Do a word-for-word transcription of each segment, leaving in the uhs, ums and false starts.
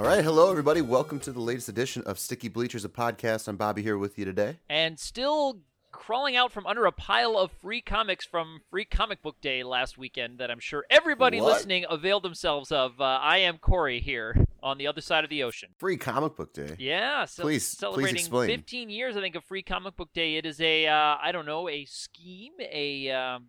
right, hello everybody. Welcome to the latest edition of Sticky Bleachers, a podcast. I'm Bobby here with you today. And still crawling out from under a pile of free comics from Free Comic Book Day last weekend that I'm sure everybody What? listening availed themselves of. Uh, I am Corey here on the other side of the ocean. Free Comic Book Day. Yeah, so Please- celebrating please explain. fifteen years, I think, of Free Comic Book Day. It is a, uh, I don't know, a scheme, a um,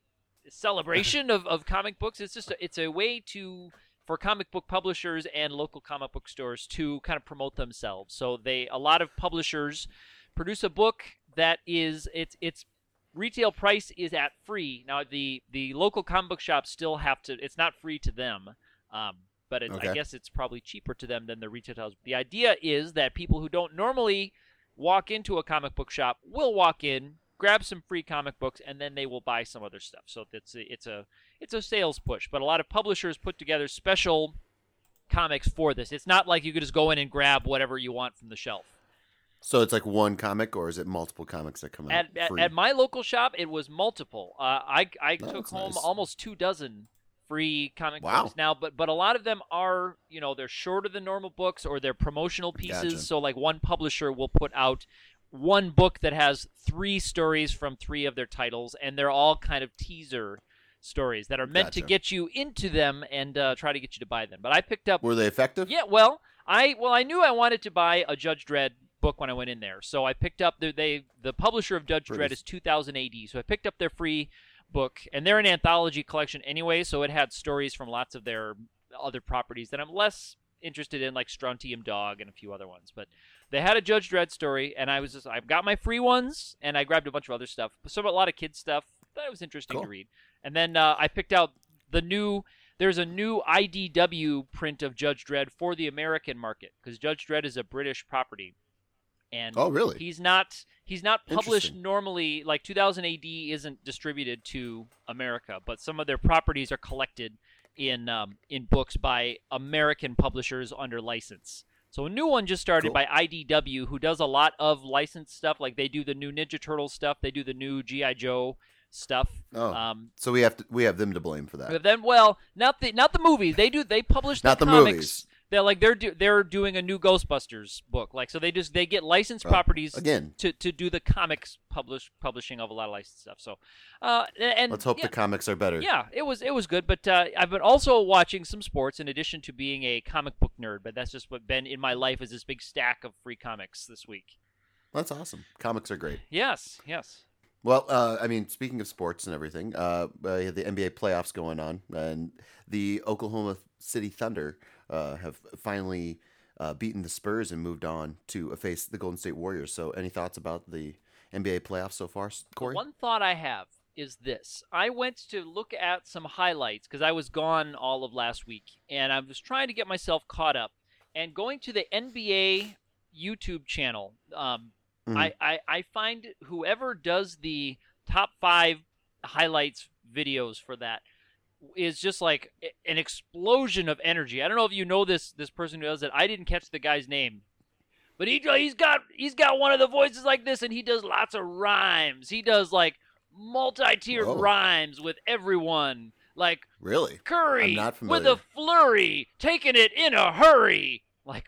celebration of, of comic books. It's just a, it's a way to for comic book publishers and local comic book stores to kind of promote themselves. So they a lot of publishers produce a book that is its its retail price is at free. Now the the local comic book shops still have to. It's not free to them, um, but it, Okay. I guess it's probably cheaper to them than the retailers. The idea is that people who don't normally walk into a comic book shop will walk in, grab some free comic books, and then they will buy some other stuff. So it's a, it's a it's a sales push. But a lot of publishers put together special comics for this. It's not like you could just go in and grab whatever you want from the shelf. So it's like one comic, or is it multiple comics that come out At, at, free? at my local shop, it was multiple. Uh, I I Oh, took that's home nice. almost two dozen free comic Wow. books now, but but a lot of them are, you know, they're shorter than normal books or they're promotional pieces. Gotcha. So like one publisher will put out one book that has three stories from three of their titles, and they're all kind of teaser stories that are meant to Gotcha. get you into them and uh, try to get you to buy them. But I picked up Were they effective? yeah, well, I well I knew I wanted to buy a Judge Dredd book when I went in there, so I picked up the they the publisher of Judge Pretty- Dredd is two thousand A D, so I picked up their free book, and they're an anthology collection anyway, so it had stories from lots of their other properties that I'm less interested in, like Strontium Dog and a few other ones. But they had a Judge Dredd story, and I was just I've got my free ones, and I grabbed a bunch of other stuff, some a lot of kids stuff that was interesting Cool. to read, and then uh, I picked out the new. There's a new I D W print of Judge Dredd for the American market because Judge Dredd is a British property, and Oh, really? he's not he's not published Interesting. normally. Like two thousand A D isn't distributed to America, but some of their properties are collected in um, in books by American publishers under license. So a new one just started Cool. by I D W, who does a lot of licensed stuff. Like they do the new Ninja Turtles stuff, they do the new G I Joe stuff. Oh, Um, so we have to we have them to blame for that. but then, well, not the not the movies. They do they publish the Not the comics. movies. They're like they're do, they're doing a new Ghostbusters book. Like so they just they get licensed Oh, properties Again, to, to do the comics publish publishing of a lot of licensed stuff. So, uh, and let's hope yeah, the comics are better. yeah, it was it was good. But uh, I've been also watching some sports in addition to being a comic book nerd. But that's just what been in my life is this big stack of free comics this week. That's awesome. Comics are great. Yes, yes. Well, uh, I mean, speaking of sports and everything, uh, uh, you have the N B A playoffs going on, and the Oklahoma City Thunder uh, have finally uh, beaten the Spurs and moved on to face the Golden State Warriors. So, any thoughts about the N B A playoffs so far, Corey? One thought I have is this. I went to look at some highlights because I was gone all of last week, and I was trying to get myself caught up. And going to the N B A YouTube channel, um, Mhm. I, I, I find whoever does the top five highlights videos for that is just like a- an explosion of energy. I don't know if you know this this person who does it. I didn't catch the guy's name. But he he's got he's got one of the voices like this, and he does lots of rhymes. He does like multi-tiered Whoa. rhymes with everyone, like Really? Curry I'm not with familiar. a flurry, taking it in a hurry. Like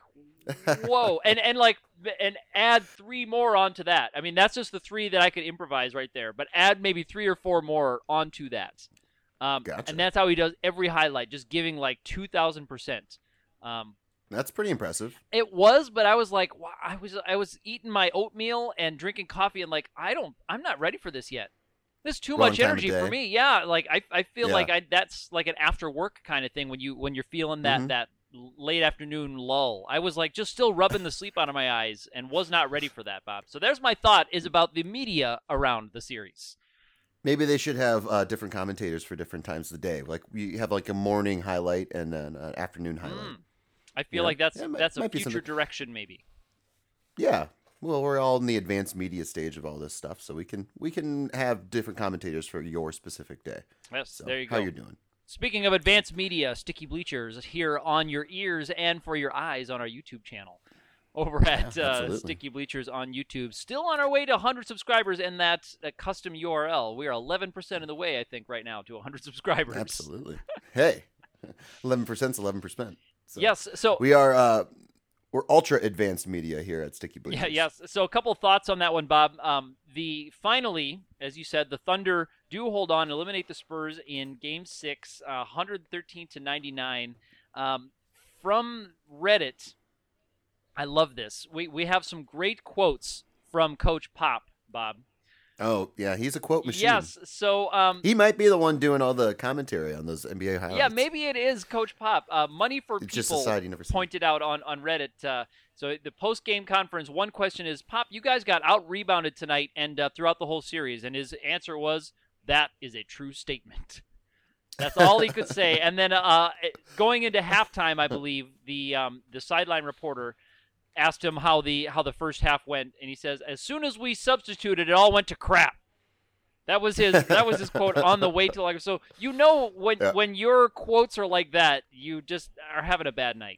whoa, and and like and add three more onto that. I mean, that's just the three that I could improvise right there. But add maybe three or four more onto that. Um, Gotcha. And that's how he does every highlight, just giving like two thousand percent. Um, That's pretty impressive. It was, but I was like, wow, I was I was eating my oatmeal and drinking coffee, and like, I don't, I'm not ready for this yet. This is too Wrong much time of energy for day. me. Yeah, like I, I feel Yeah. like I that's like an after work kind of thing when you when you're feeling that Mhm. that late afternoon lull. I was like just still rubbing the sleep out of my eyes and was not ready for that, Bob. So there's my thought is about the media around the series. Maybe they should have uh, different commentators for different times of the day. Like you have like a morning highlight and then an afternoon highlight. Mm. I feel Yeah. like that's Yeah, it might- that's a might be future something. direction maybe. Yeah. Well, we're all in the advanced media stage of all this stuff, so we can we can have different commentators for your specific day. Yes, So, there you how go. you're doing? Speaking of advanced media, Sticky Bleachers here on your ears and for your eyes on our YouTube channel. Over at Yeah, uh, absolutely. Sticky Bleachers on YouTube. Still on our way to one hundred subscribers and that uh, custom U R L. We are eleven percent of the way, I think, right now to one hundred subscribers. Absolutely. Hey, eleven percent is eleven percent. So yes. So we are uh, we're ultra advanced media here at Sticky Bleachers. yeah, yes. So a couple of thoughts on that one, Bob. Um, the finally, as you said, the Thunder do hold on, eliminate the Spurs in Game Six, uh, one thirteen to ninety-nine. Um, from Reddit, I love this. We we have some great quotes from Coach Pop, Bob. Oh yeah, he's a quote machine. Yes. So um, he might be the one doing all the commentary on those N B A highlights. yeah, maybe it is Coach Pop. Uh, Money for It's just a People side you never see. pointed out on on Reddit. Uh, so the post game conference, one question is, Pop, you guys got out rebounded tonight and uh, throughout the whole series, and his answer was, "That is a true statement." That's all he could say. And then uh, going into halftime, I believe the um, the sideline reporter asked him how the how the first half went, and he says, "As soon as we substituted, it all went to crap." That was his that was his quote on the way to like. So you know when Yeah. when your quotes are like that, you just are having a bad night.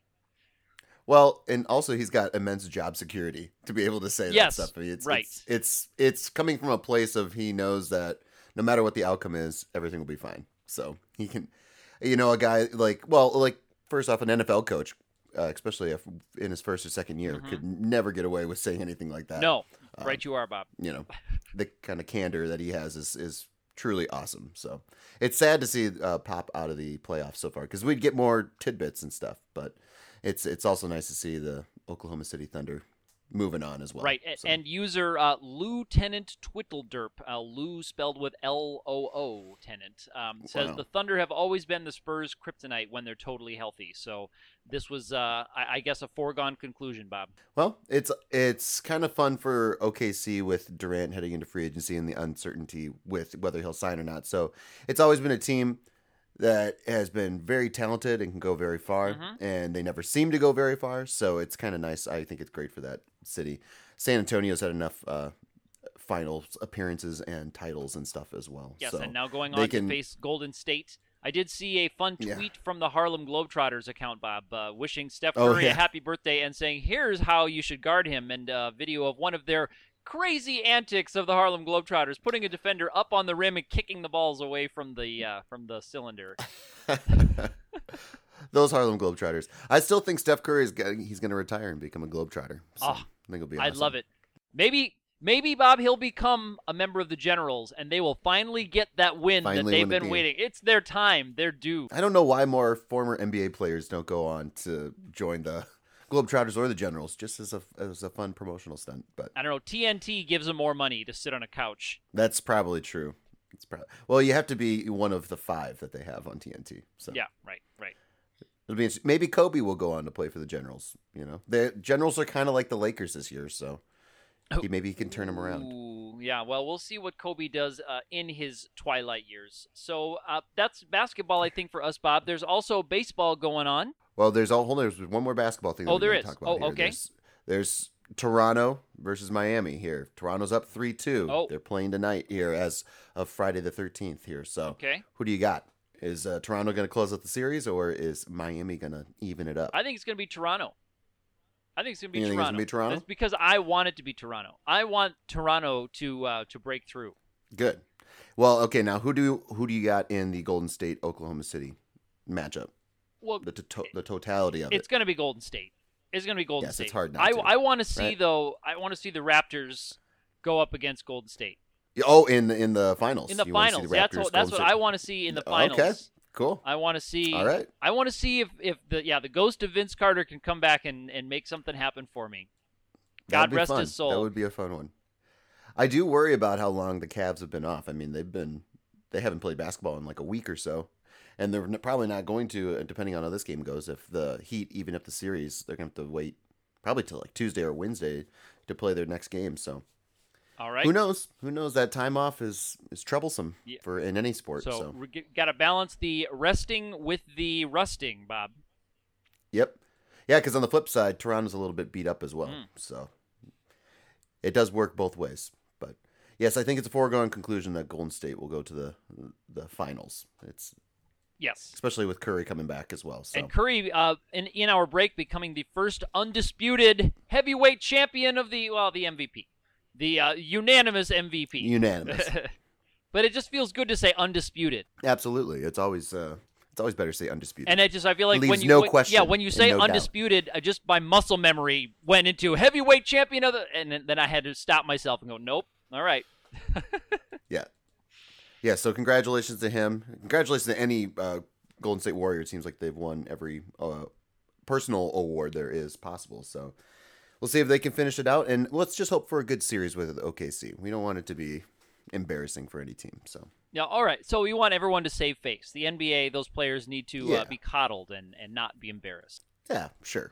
Well, and also he's got immense job security to be able to say Yes, that stuff. I mean, it's, right. It's, it's it's coming from a place of he knows that no matter what the outcome is, everything will be fine. So he can, you know, a guy like well, like first off, an N F L coach. Uh, especially if in his first or second year, Mhm. could never get away with saying anything like that. No, Um, right you are, Bob. You know, the kind of candor that he has is is truly awesome. So it's sad to see uh, Pop out of the playoffs so far because we'd get more tidbits and stuff, but it's it's also nice to see the Oklahoma City Thunder moving on as well. Right, a- So, and user uh, Lieutenant Twittlederp, uh, Lou spelled with L O O, Tenant, um, says Wow. the Thunder have always been the Spurs' kryptonite when they're totally healthy. So this was, uh, I, I guess, a foregone conclusion, Bob. well, it's it's kind of fun for O K C with Durant heading into free agency and the uncertainty with whether he'll sign or not. So it's always been a team that has been very talented and can go very far, Mhm. and they never seem to go very far. So it's kind of nice. I think it's great for that city. San Antonio's had enough uh, finals appearances and titles and stuff as well. Yes, so and now going they on can- to face Golden State. I did see a fun Yeah. tweet from the Harlem Globetrotters account, Bob, uh, wishing Steph Oh, Curry yeah. a happy birthday and saying, "Here's how you should guard him," and a video of one of their crazy antics of the Harlem Globetrotters, putting a defender up on the rim and kicking the balls away from the uh, from the cylinder. Those Harlem Globetrotters. I still think Steph Curry is getting, he's going to retire and become a Globetrotter. So Oh, I think it'll be I'd awesome. love it. Maybe, maybe Bob, he'll become a member of the Generals, and they will finally get that win Finally that they've win the been game. waiting. It's their time. They're due. I don't know why more former N B A players don't go on to join the Globetrotters or the Generals, just as a as a fun promotional stunt. But I don't know. T N T gives them more money to sit on a couch. that's probably true. It's probably well, you have to be one of the five that they have on T N T. So Yeah, right, right. it'll be interesting. Maybe Kobe will go on to play for the Generals. You know, the Generals are kind of like the Lakers this year, so he, maybe he can turn them around. Ooh, yeah, well, we'll see what Kobe does uh, in his twilight years. So uh, that's basketball, I think, for us, Bob. There's also baseball going on. Well, there's a whole there's one more basketball thing. That Oh, we're there gonna is. Talk about Oh, here. okay. There's, there's Toronto versus Miami here. Toronto's up three two. Oh. They're playing tonight here as of Friday the thirteenth here. So Okay. who do you got? Is uh, Toronto going to close out the series, or is Miami going to even it up? I think it's going to be Toronto. I think it's going to be You think it's Toronto. gonna be Toronto? That's because I want it to be Toronto. I want Toronto to uh, to break through. Good. Well, okay. Now, who do who do you got in the Golden State Oklahoma City matchup? Well, The to- the totality of it's it. going to be Golden State. It's going to be Golden Yes, State. it's hard not I, to, I want to see right? though. I want to see the Raptors go up against Golden State Oh, in the in the finals. in the You wanna see finals. the that's Raptors, what, that's Golden what State- I want to see in the Okay. finals. Cool. I want to see. All right. I want to see if, if the yeah the ghost of Vince Carter can come back and, and make something happen for me. God That'd be rest fun. his soul. That would be a fun one. I do worry about how long the Cavs have been off. I mean, they've been they haven't played basketball in like a week or so, and they're n- probably not going to, uh, depending on how this game goes. If the Heat even up the series, they're going to have to wait probably till like Tuesday or Wednesday to play their next game. So All right. who knows? Who knows? That time off is is troublesome Yeah. for in any sport. So, So, we got to balance the resting with the rusting, Bob. yep, yeah. Because on the flip side, Toronto's a little bit beat up as well. Mm. So it does work both ways. But yes, I think it's a foregone conclusion that Golden State will go to the the finals. It's Yes. especially with Curry coming back as well. So And Curry, uh, in in our break, becoming the first undisputed heavyweight champion of the well, the M V P, the uh, unanimous M V P. unanimous, But it just feels good to say undisputed. absolutely. It's always uh, It's always better to say undisputed. And it just, I feel like Leaves when you, no when, question yeah, when you say and no undisputed, I just by muscle memory went into heavyweight champion of the, and then, then I had to stop myself and go, nope, all right. yeah, yeah. So congratulations to him. Congratulations to any uh, Golden State Warrior. It seems like they've won every uh, personal award there is possible. So we'll see if they can finish it out, and let's just hope for a good series with O K C. We don't want it to be embarrassing for any team. So. Yeah, all right. So we want everyone to save face. The N B A, those players need to yeah. uh, be coddled and, and not be embarrassed. Yeah, sure.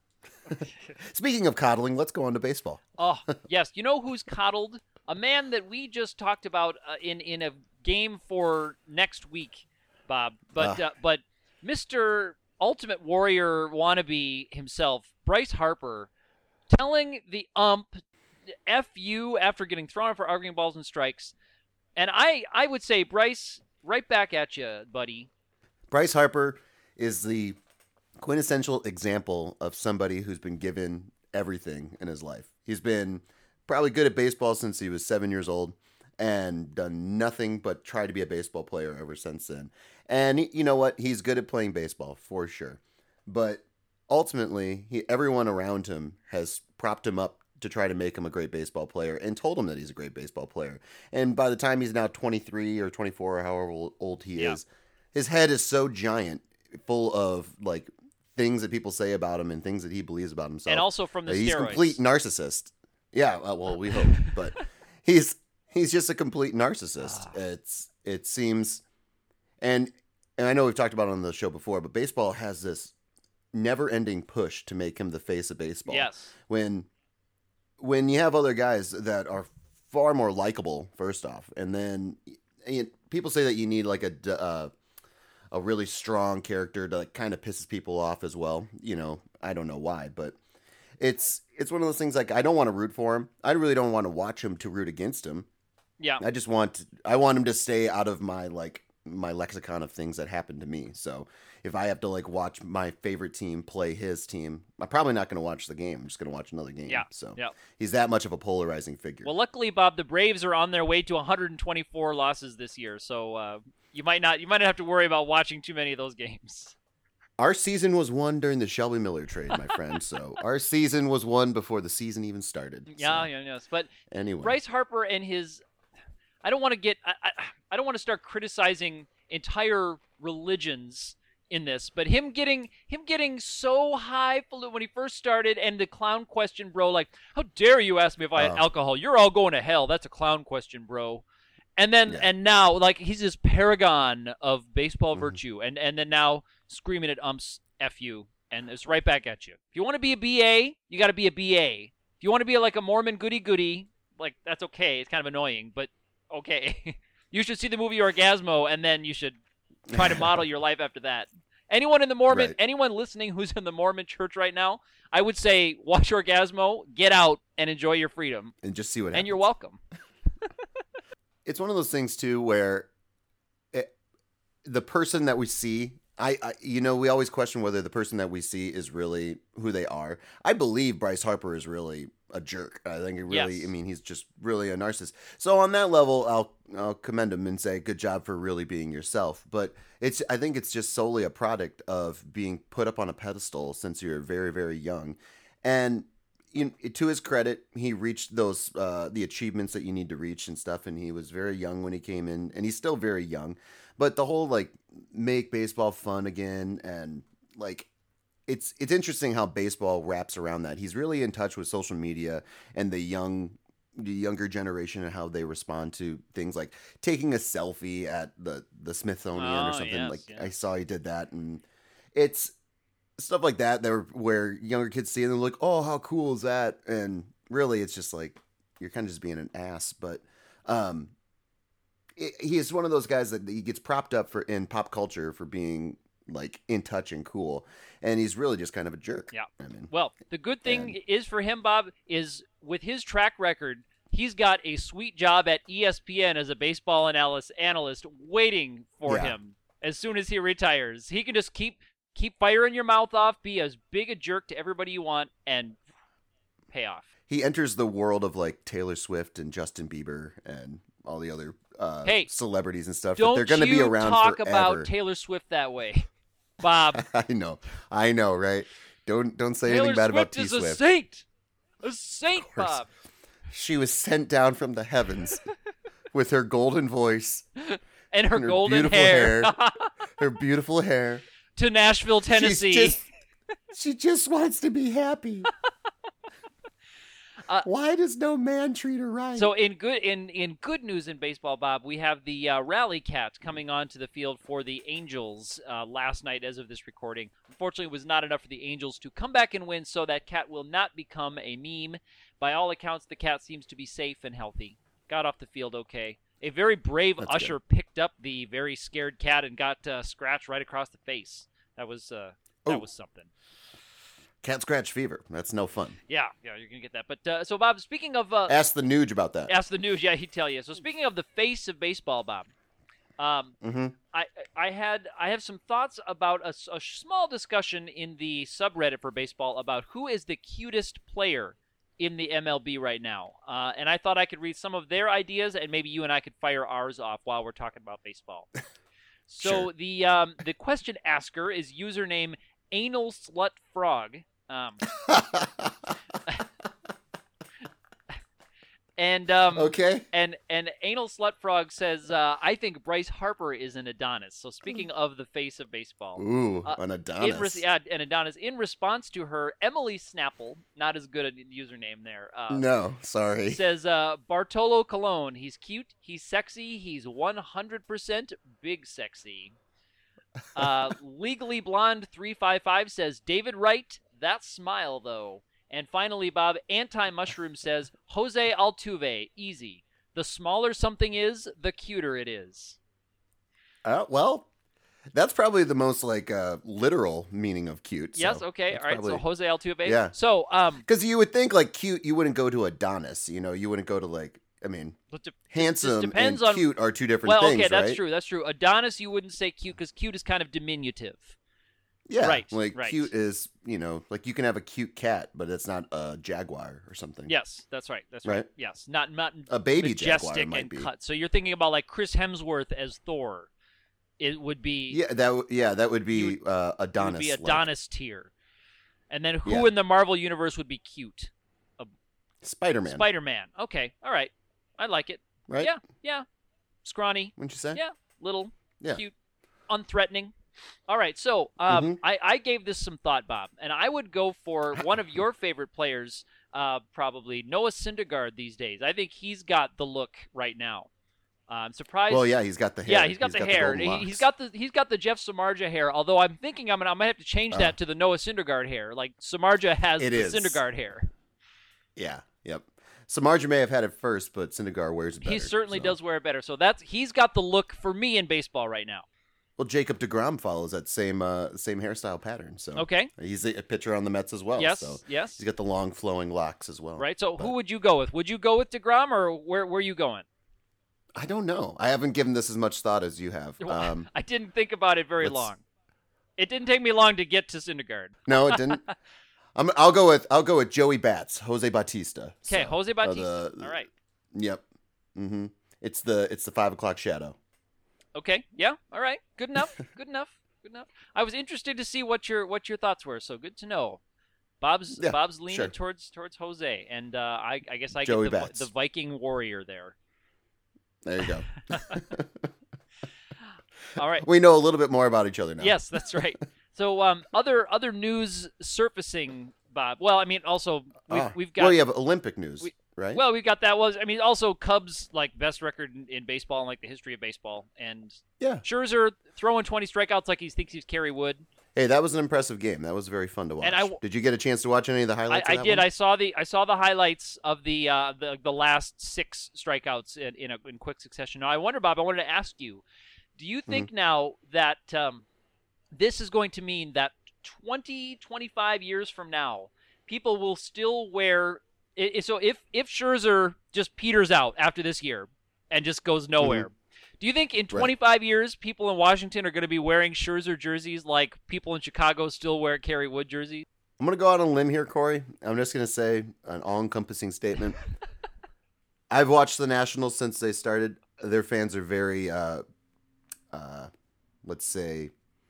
Speaking of coddling, let's go on to baseball. Oh, yes. You know who's coddled? A man that we just talked about uh, in, in a game for next week, Bob. But uh. Uh, but Mister Ultimate Warrior wannabe himself, Bryce Harper, telling the ump F you after getting thrown out for arguing balls and strikes. And I, I would say, Bryce, right back at you, buddy. Bryce Harper is the quintessential example of somebody who's been given everything in his life. He's been probably good at baseball since he was seven years old and done nothing but try to be a baseball player ever since then. And he, you know what? He's good at playing baseball for sure. But ultimately, he, everyone around him has propped him up to try to make him a great baseball player and told him that he's a great baseball player. And by the time he's now twenty-three or twenty-four or however old he yeah. is, his head is so giant, full of like things that people say about him and things that he believes about himself. And also from the he's steroids. He's a complete narcissist. Yeah, uh, well, we hope, but he's he's just a complete narcissist. Ah. It's it seems, and and I know we've talked about it on the show before, but baseball has this never-ending push to make him the face of baseball. Yes. When when you have other guys that are far more likable, first off, and then you know, people say that you need like a uh, a really strong character to like, kind of pisses people off as well. You know, I don't know why, but it's it's one of those things like I don't want to root for him. I really don't want to watch him to root against him. Yeah. I just want I want him to stay out of my like my lexicon of things that happen to me. So if I have to like watch my favorite team play his team, I'm probably not going to watch the game. I'm just going to watch another game. Yeah. So yeah. he's that much of a polarizing figure. Well, luckily, Bob, the Braves are on their way to one hundred twenty-four losses this year, so uh, you might not you might not have to worry about watching too many of those games. Our season was won during the Shelby Miller trade, my friend. So our season was won before the season even started. Yeah, so. yeah, yes. But anyway, Bryce Harper and his, I don't want to get, I, I, I don't want to start criticizing entire religions in this, but him getting him getting so highfalutin when he first started, and the clown question, bro, like, how dare you ask me if I had uh, alcohol? You're all going to hell. That's a clown question, bro. And then yeah. and now, like, he's this paragon of baseball mm-hmm. virtue, and and then now screaming at umps F you, and it's right back at you. If you want to be a B A, you got to be a B A. If you want to be like a Mormon goody goody, like, that's okay. It's kind of annoying, but okay. You should see the movie Orgasmo, and then you should try to model your life after that. Anyone in the Mormon, right. anyone listening who's in the Mormon church right now, I would say watch Orgasmo, get out, and enjoy your freedom. And just see what happens. And you're welcome. It's one of those things, too, where it, the person that we see, I, I, you know, we always question whether the person that we see is really who they are. I believe Bryce Harper is really a jerk. I think it really, yes. I mean, he's just really a narcissist. So on that level, I'll I'll commend him and say, good job for really being yourself. But it's, I think it's just solely a product of being put up on a pedestal since you're very, very young. And you know, to his credit, he reached those, uh, the achievements that you need to reach and stuff. And he was very young when he came in, and he's still very young. But the whole, like, make baseball fun again, and, like, it's it's interesting how baseball wraps around that. He's really in touch with social media and the young, the younger generation and how they respond to things like taking a selfie at the, the Smithsonian oh, or something. Yes, like, yes. I saw he did that, and it's stuff like that there where younger kids see it and they're like, oh, how cool is that? And really, it's just like, you're kind of just being an ass. But um, it, he is one of those guys that he gets propped up for in pop culture for being like in touch and cool, and he's really just kind of a jerk. Yeah. I mean, well, the good thing and, is for him, Bob, is with his track record, he's got a sweet job at E S P N as a baseball analyst analyst waiting for yeah. him as soon as he retires. He can just keep keep firing your mouth off, be as big a jerk to everybody you want, and pay off. He enters the world of like Taylor Swift and Justin Bieber and all the other uh, Hey, celebrities and stuff. That Don't they're going to be you around talk forever. about Taylor Swift that way, Bob. I know, I know, right? Don't don't say Taylor anything bad about Swift T is a Swift. saint. A saint, course. Bob. She was sent down from the heavens with her golden voice, And her, and her golden beautiful hair, hair. her beautiful hair. to Nashville, Tennessee. She's just, she just wants to be happy. Uh, Why does no man treat her right? So in good in, in good news in baseball, Bob, we have the uh, Rally Cat coming onto the field for the Angels uh, last night as of this recording. Unfortunately, it was not enough for the Angels to come back and win, so that cat will not become a meme. By all accounts, the cat seems to be safe and healthy. Got off the field okay. A very brave That's usher good. picked up the very scared cat and got uh, scratched right across the face. That was uh, that Oh. was something. Cat scratch fever. That's no fun. Yeah, yeah, you're gonna get that. But uh, so, Bob, speaking of uh, Ask the Nuge about that. ask the news, yeah, he'd tell you. So, speaking of the face of baseball, Bob, um, Mm-hmm. I I had I have some thoughts about a, s- a small discussion in the subreddit for baseball about who is the cutest player in the M L B right now, uh, and I thought I could read some of their ideas, and maybe you and I could fire ours off while we're talking about baseball. So Sure. the um, the question asker is username Anal Slut Frog. Um, and um, okay. and and Anal Slut Frog says, uh, I think Bryce Harper is an Adonis. So speaking of the face of baseball, Ooh, Uh, an in Adonis. res- yeah, an Adonis. In response to her, Emily Snapple, not as good a username there, uh, no, sorry. says uh, Bartolo Colon. He's cute. He's sexy. He's one hundred percent big sexy. Uh, Legally Blonde three five five says David Wright. That smile though. And finally, Bob, Anti-Mushroom says, Jose Altuve, easy. The smaller something is, the cuter it is. Uh, well, that's probably the most like uh, literal meaning of cute. Yes, so okay, that's all right, probably- so Jose Altuve. Yeah. So, um, Because you would think like cute, you wouldn't go to Adonis. You know, you wouldn't go to like, I mean, it de- handsome depends and on- cute are two different well, things, okay, that's right? true, that's true. Adonis, you wouldn't say cute because cute is kind of diminutive. Yeah, Right, like right. cute is, you know, like you can have a cute cat, but it's not a jaguar or something. Yes, that's right, that's right. Right. Yes, not not A baby jaguar majestic might and be. cut. So you're thinking about like Chris Hemsworth as Thor. It would be Yeah, that w- yeah, that would be You uh, it Adonis. would be like. Adonis tier. And then who Yeah. in the Marvel universe would be cute? Spider-Man, Spider-Man. Okay, all right. I like it. right? Yeah, yeah. Scrawny. Wouldn't you say? Yeah, little, Yeah. cute, unthreatening. All right, so um, Mhm. I, I gave this some thought, Bob, and I would go for one of your favorite players, uh, probably Noah Syndergaard these days. I think he's got the look right now. Uh, I'm surprised. Well, yeah, he's got the hair. Yeah, he's got the hair. golden He- locks. he's got the he's got the Jeff Samardzija hair. Although I'm thinking I'm gonna I might have to change Uh. that to the Noah Syndergaard hair. Like Samardzija has It the is. Syndergaard hair. Yeah, yep. Samardzija may have had it first, but Syndergaard wears it better. He certainly so. does wear it better. So that's he's got the look for me in baseball right now. Well, Jacob DeGrom follows that same uh, same hairstyle pattern. So Okay. he's a pitcher on the Mets as well. yes. So yes. he's got the long flowing locks as well. Right. So But- who would you go with? Would you go with DeGrom or where where are you going? I don't know. I haven't given this as much thought as you have. Um, I didn't think about it very let's- long. It didn't take me long to get to Syndergaard. no, it didn't. I'm, I'll go with I'll go with Joey Bats, Jose Bautista. Okay, So, Jose uh, Bautista. the- All right. Yep. Mm-hmm. It's the it's the five o'clock shadow. Okay. Yeah. All right. Good enough. Good enough. Good enough. I was interested to see what your what your thoughts were. So good to know. Bob's Yeah, Bob's leaning sure. towards towards Jose, and uh, I I guess I Joey get the, Bats. the Viking warrior there. There you go. All right. We know a little bit more about each other now. Yes, that's right. So um, other other news surfacing, Bob. Well, I mean, also we've, Ah, we've got well, you have Olympic news, we- right? well, we've got that. Was I mean, also Cubs like best record in, in baseball in like the history of baseball, and yeah. Scherzer throwing twenty strikeouts like he thinks he's Kerry Wood. Hey, that was an impressive game. That was very fun to watch. And I- did you get a chance to watch any of the I, highlights? I of that did. one? I saw the I saw the highlights of the uh, the the last six strikeouts in in, a, in quick succession. Now I wonder, Bob. I wanted to ask you: do you think Mm-hmm. now that um, this is going to mean that twenty, twenty-five years from now, people will still wear? i- i- So if if Scherzer just peters out after this year and just goes nowhere. Do you think in twenty-five years, people in Washington are going to be wearing Scherzer jerseys like people in Chicago still wear Kerry Wood jerseys? I'm going to go out on a limb here, Corey. I'm just going to say an all-encompassing statement. I've watched the Nationals since they started. their fans are very, uh, uh, let's say,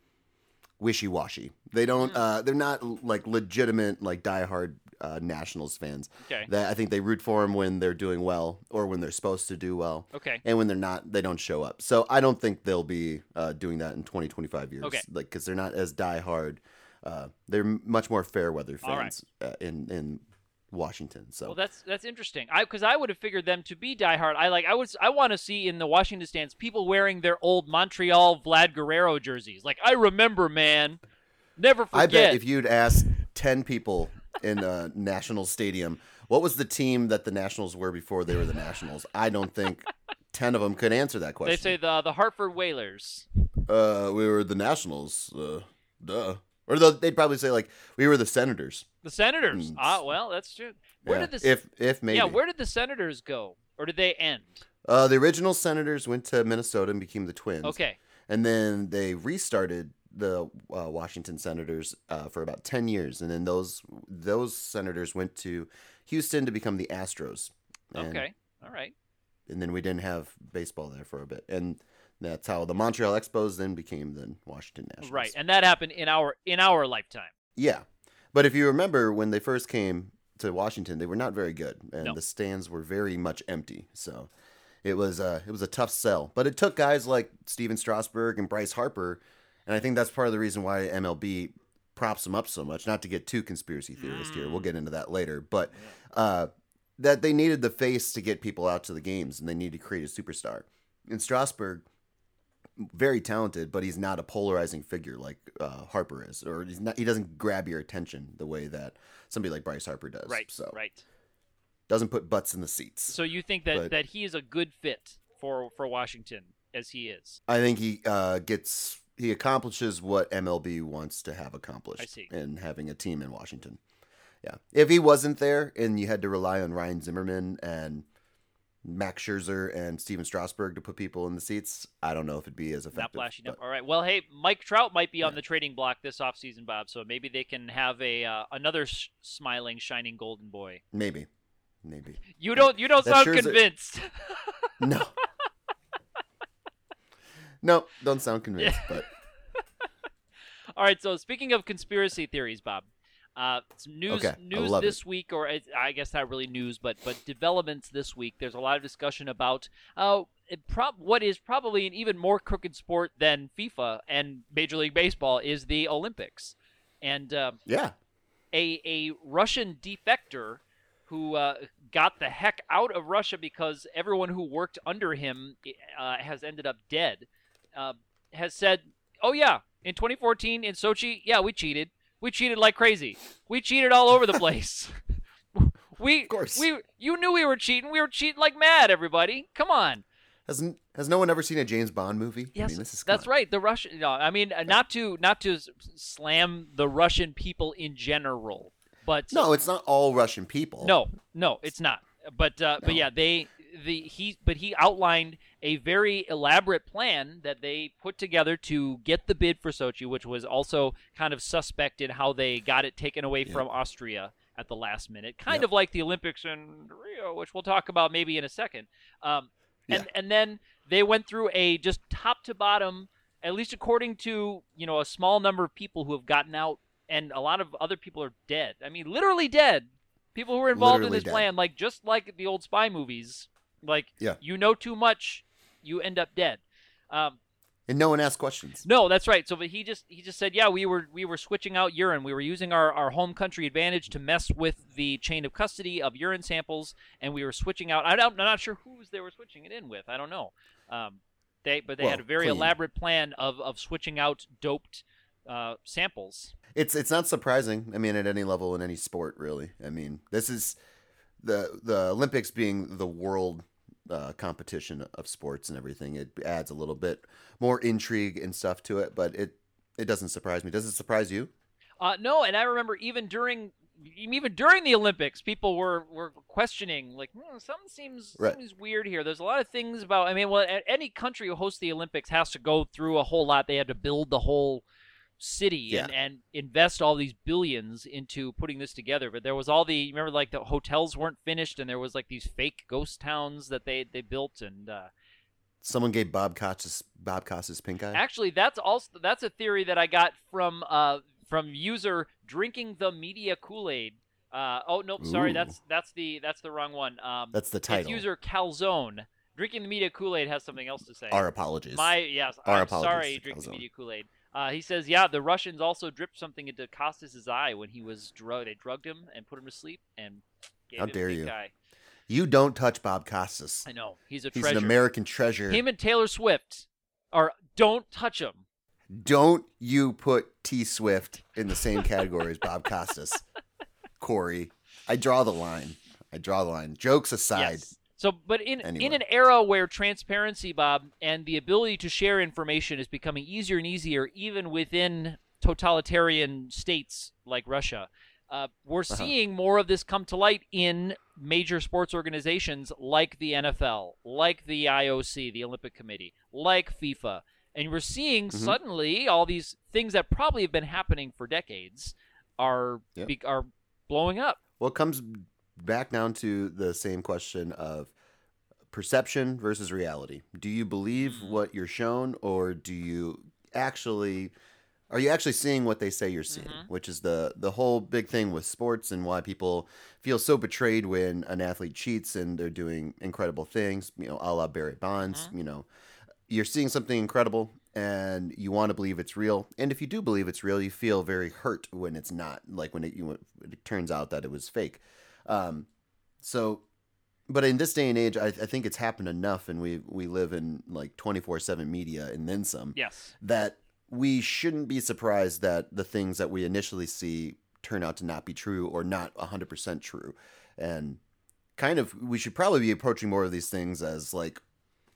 wishy-washy. They don't. Mm. Uh, they're not like legitimate, like diehard uh, Nationals fans. Okay. That I think they root for them when they're doing well or when they're supposed to do well. Okay. And when they're not, they don't show up. So I don't think they'll be uh, doing that in twenty, twenty-five years. Okay. Like because they're not as diehard. Uh, they're much more fair weather All right. fans uh, in in Washington. So Well, that's that's interesting. I because I would have figured them to be diehard. I like I was I want to see in the Washington stands people wearing their old Montreal Vlad Guerrero jerseys. Like I remember, man, never forget. I bet if you'd ask ten people in a National Stadium, what was the team that the Nationals were before they were the Nationals? I don't think ten of them could answer that question. They say the the Hartford Whalers. Uh, we were the Nationals. Uh, duh. Or the, they'd probably say like we were the Senators. The Senators. Mm. Ah, well, that's true. Where Yeah, did the if if maybe yeah? Where did the Senators go, or did they end? uh, the original Senators went to Minnesota and became the Twins. Okay. And then they restarted the uh, Washington Senators uh, for about ten years, and then those those Senators went to Houston to become the Astros. And, Okay. All right. And then we didn't have baseball there for a bit, and that's how the Montreal Expos then became the Washington Nationals. Right, and that happened in our in our lifetime. Yeah, but if you remember when they first came to Washington, they were not very good, and No. the stands were very much empty. So it was uh, it was a tough sell. But it took guys like Steven Strasburg and Bryce Harper, and I think that's part of the reason why M L B props them up so much. Not to get too conspiracy theorist here, we'll get into that later, but uh, that they needed the face to get people out to the games, and they needed to create a superstar. And Strasburg, very talented, but he's not a polarizing figure like uh, Harper is, or he's not. He doesn't grab your attention the way that somebody like Bryce Harper does. Right. So Right. doesn't put butts in the seats. So you think that, But- that he is a good fit for for Washington as he is? I think he uh, gets he accomplishes what M L B wants to have accomplished. I see. In having a team in Washington. Yeah, if he wasn't there and you had to rely on Ryan Zimmerman and Max Scherzer and Steven Strasburg to put people in the seats, I don't know if it'd be as effective. Not flashing up. but- All right. Well, hey, Mike Trout might be on Yeah. the trading block this offseason, Bob. So maybe they can have a uh, another sh- smiling, shining golden boy. Maybe, maybe. You don't. You don't That sound Scherzer- convinced. No. No, don't sound convinced, but All right. So speaking of conspiracy theories, Bob, uh, some news Okay, I news love this week, or it's- I guess not really news, but but developments this week. There's a lot of discussion about uh, it prob- what is probably an even more crooked sport than FIFA and Major League Baseball is the Olympics, and uh, yeah. a a Russian defector who uh, got the heck out of Russia because everyone who worked under him uh, has ended up dead, uh, has said, "Oh yeah, in twenty fourteen in Sochi, yeah, we cheated. We cheated like crazy. We cheated all over the place. we, Of course. we, you knew we were cheating. We were cheating like mad. Everybody, come on." Has has no one ever seen a James Bond movie? Yes, I mean, this is that's come on. right. The Russian. No, I mean, uh, not to not to s- slam the Russian people in general, but No, it's not all Russian people. No, no, it's not. But uh, but No. yeah, they the he but he outlined a very elaborate plan that they put together to get the bid for Sochi, which was also kind of suspect in how they got it taken away Yeah. from Austria at the last minute, kind Yep. of like the Olympics in Rio, which we'll talk about maybe in a second. Um, and Yeah. and then they went through a just top to bottom, at least according to you know a small number of people who have gotten out, and a lot of other people are dead. I mean, literally dead. People who were involved Literally in this dead. plan, like just like the old spy movies, like Yeah. you know too much, you end up dead. Um, And no one asked questions. no, that's right. So, but he just he just said, yeah, we were we were switching out urine. We were using our, our home country advantage to mess with the chain of custody of urine samples, and we were switching out. I don't, I'm not sure whose they were switching it in with. I don't know. Um, they but they Well, had a very clean. elaborate plan of of switching out doped uh, samples. It's it's not surprising. I mean, at any level in any sport, really. I mean, this is the the Olympics being the world uh, competition of sports and everything. It adds a little bit more intrigue and stuff to it, but it it doesn't surprise me. Does it surprise you? Uh, no, and I remember even during even during the Olympics, people were, were questioning like hmm, something seems Right. seems weird here. There's a lot of things about. I mean, well, a- any country who hosts the Olympics has to go through a whole lot. They have to build the whole city Yeah. and, and invest all these billions into putting this together. But there was all the you remember like the hotels weren't finished, and there was like these fake ghost towns that they they built, and uh, Someone gave Bob Costas Bob Costas pink eye. Actually, that's also that's a theory that I got from uh from user drinking the media Kool-Aid. Uh, oh nope, sorry, Ooh. that's that's the that's the wrong one. Um, That's the title. It's user Calzone. Drinking the media Kool-Aid has something else to say. Our apologies. My yes, Our I'm apologies sorry, to drinking the Calzone. media Kool-Aid. Uh, he says, yeah, the Russians also dripped something into Costas' eye when he was drugged. They drugged him and put him to sleep and gave How him dare pink you. eye. You don't touch Bob Costas. I know he's a He's treasure. an American treasure. Him and Taylor Swift are don't touch him. Don't you put T Swift in the same category as Bob Costas, Corey. I draw the line. I draw the line. Jokes aside. Yes. So, but in Anyway. in an era where transparency, Bob, and the ability to share information is becoming easier and easier, even within totalitarian states like Russia, uh, we're Uh-huh. seeing more of this come to light in major sports organizations like the N F L, like the I O C, the Olympic Committee, like FIFA. And we're seeing Mhm. suddenly all these things that probably have been happening for decades are Yep. be, are blowing up. Well, it comes back down to the same question of perception versus reality. Do you believe Mm-hmm. what you're shown, or do you actually are you actually seeing what they say you're seeing? Mhm. Which is the the whole big thing with sports and why people feel so betrayed when an athlete cheats and they're doing incredible things. You know, a la Barry Bonds. Mhm. You know, you're seeing something incredible and you want to believe it's real. And if you do believe it's real, you feel very hurt when it's not. Like when it you it turns out that it was fake. Um, so. But in this day and age, I, I think it's happened enough, and we we live in like twenty-four seven media and then some, Yes. that we shouldn't be surprised that the things that we initially see turn out to not be true or not one hundred percent true. And kind of, we should probably be approaching more of these things as like,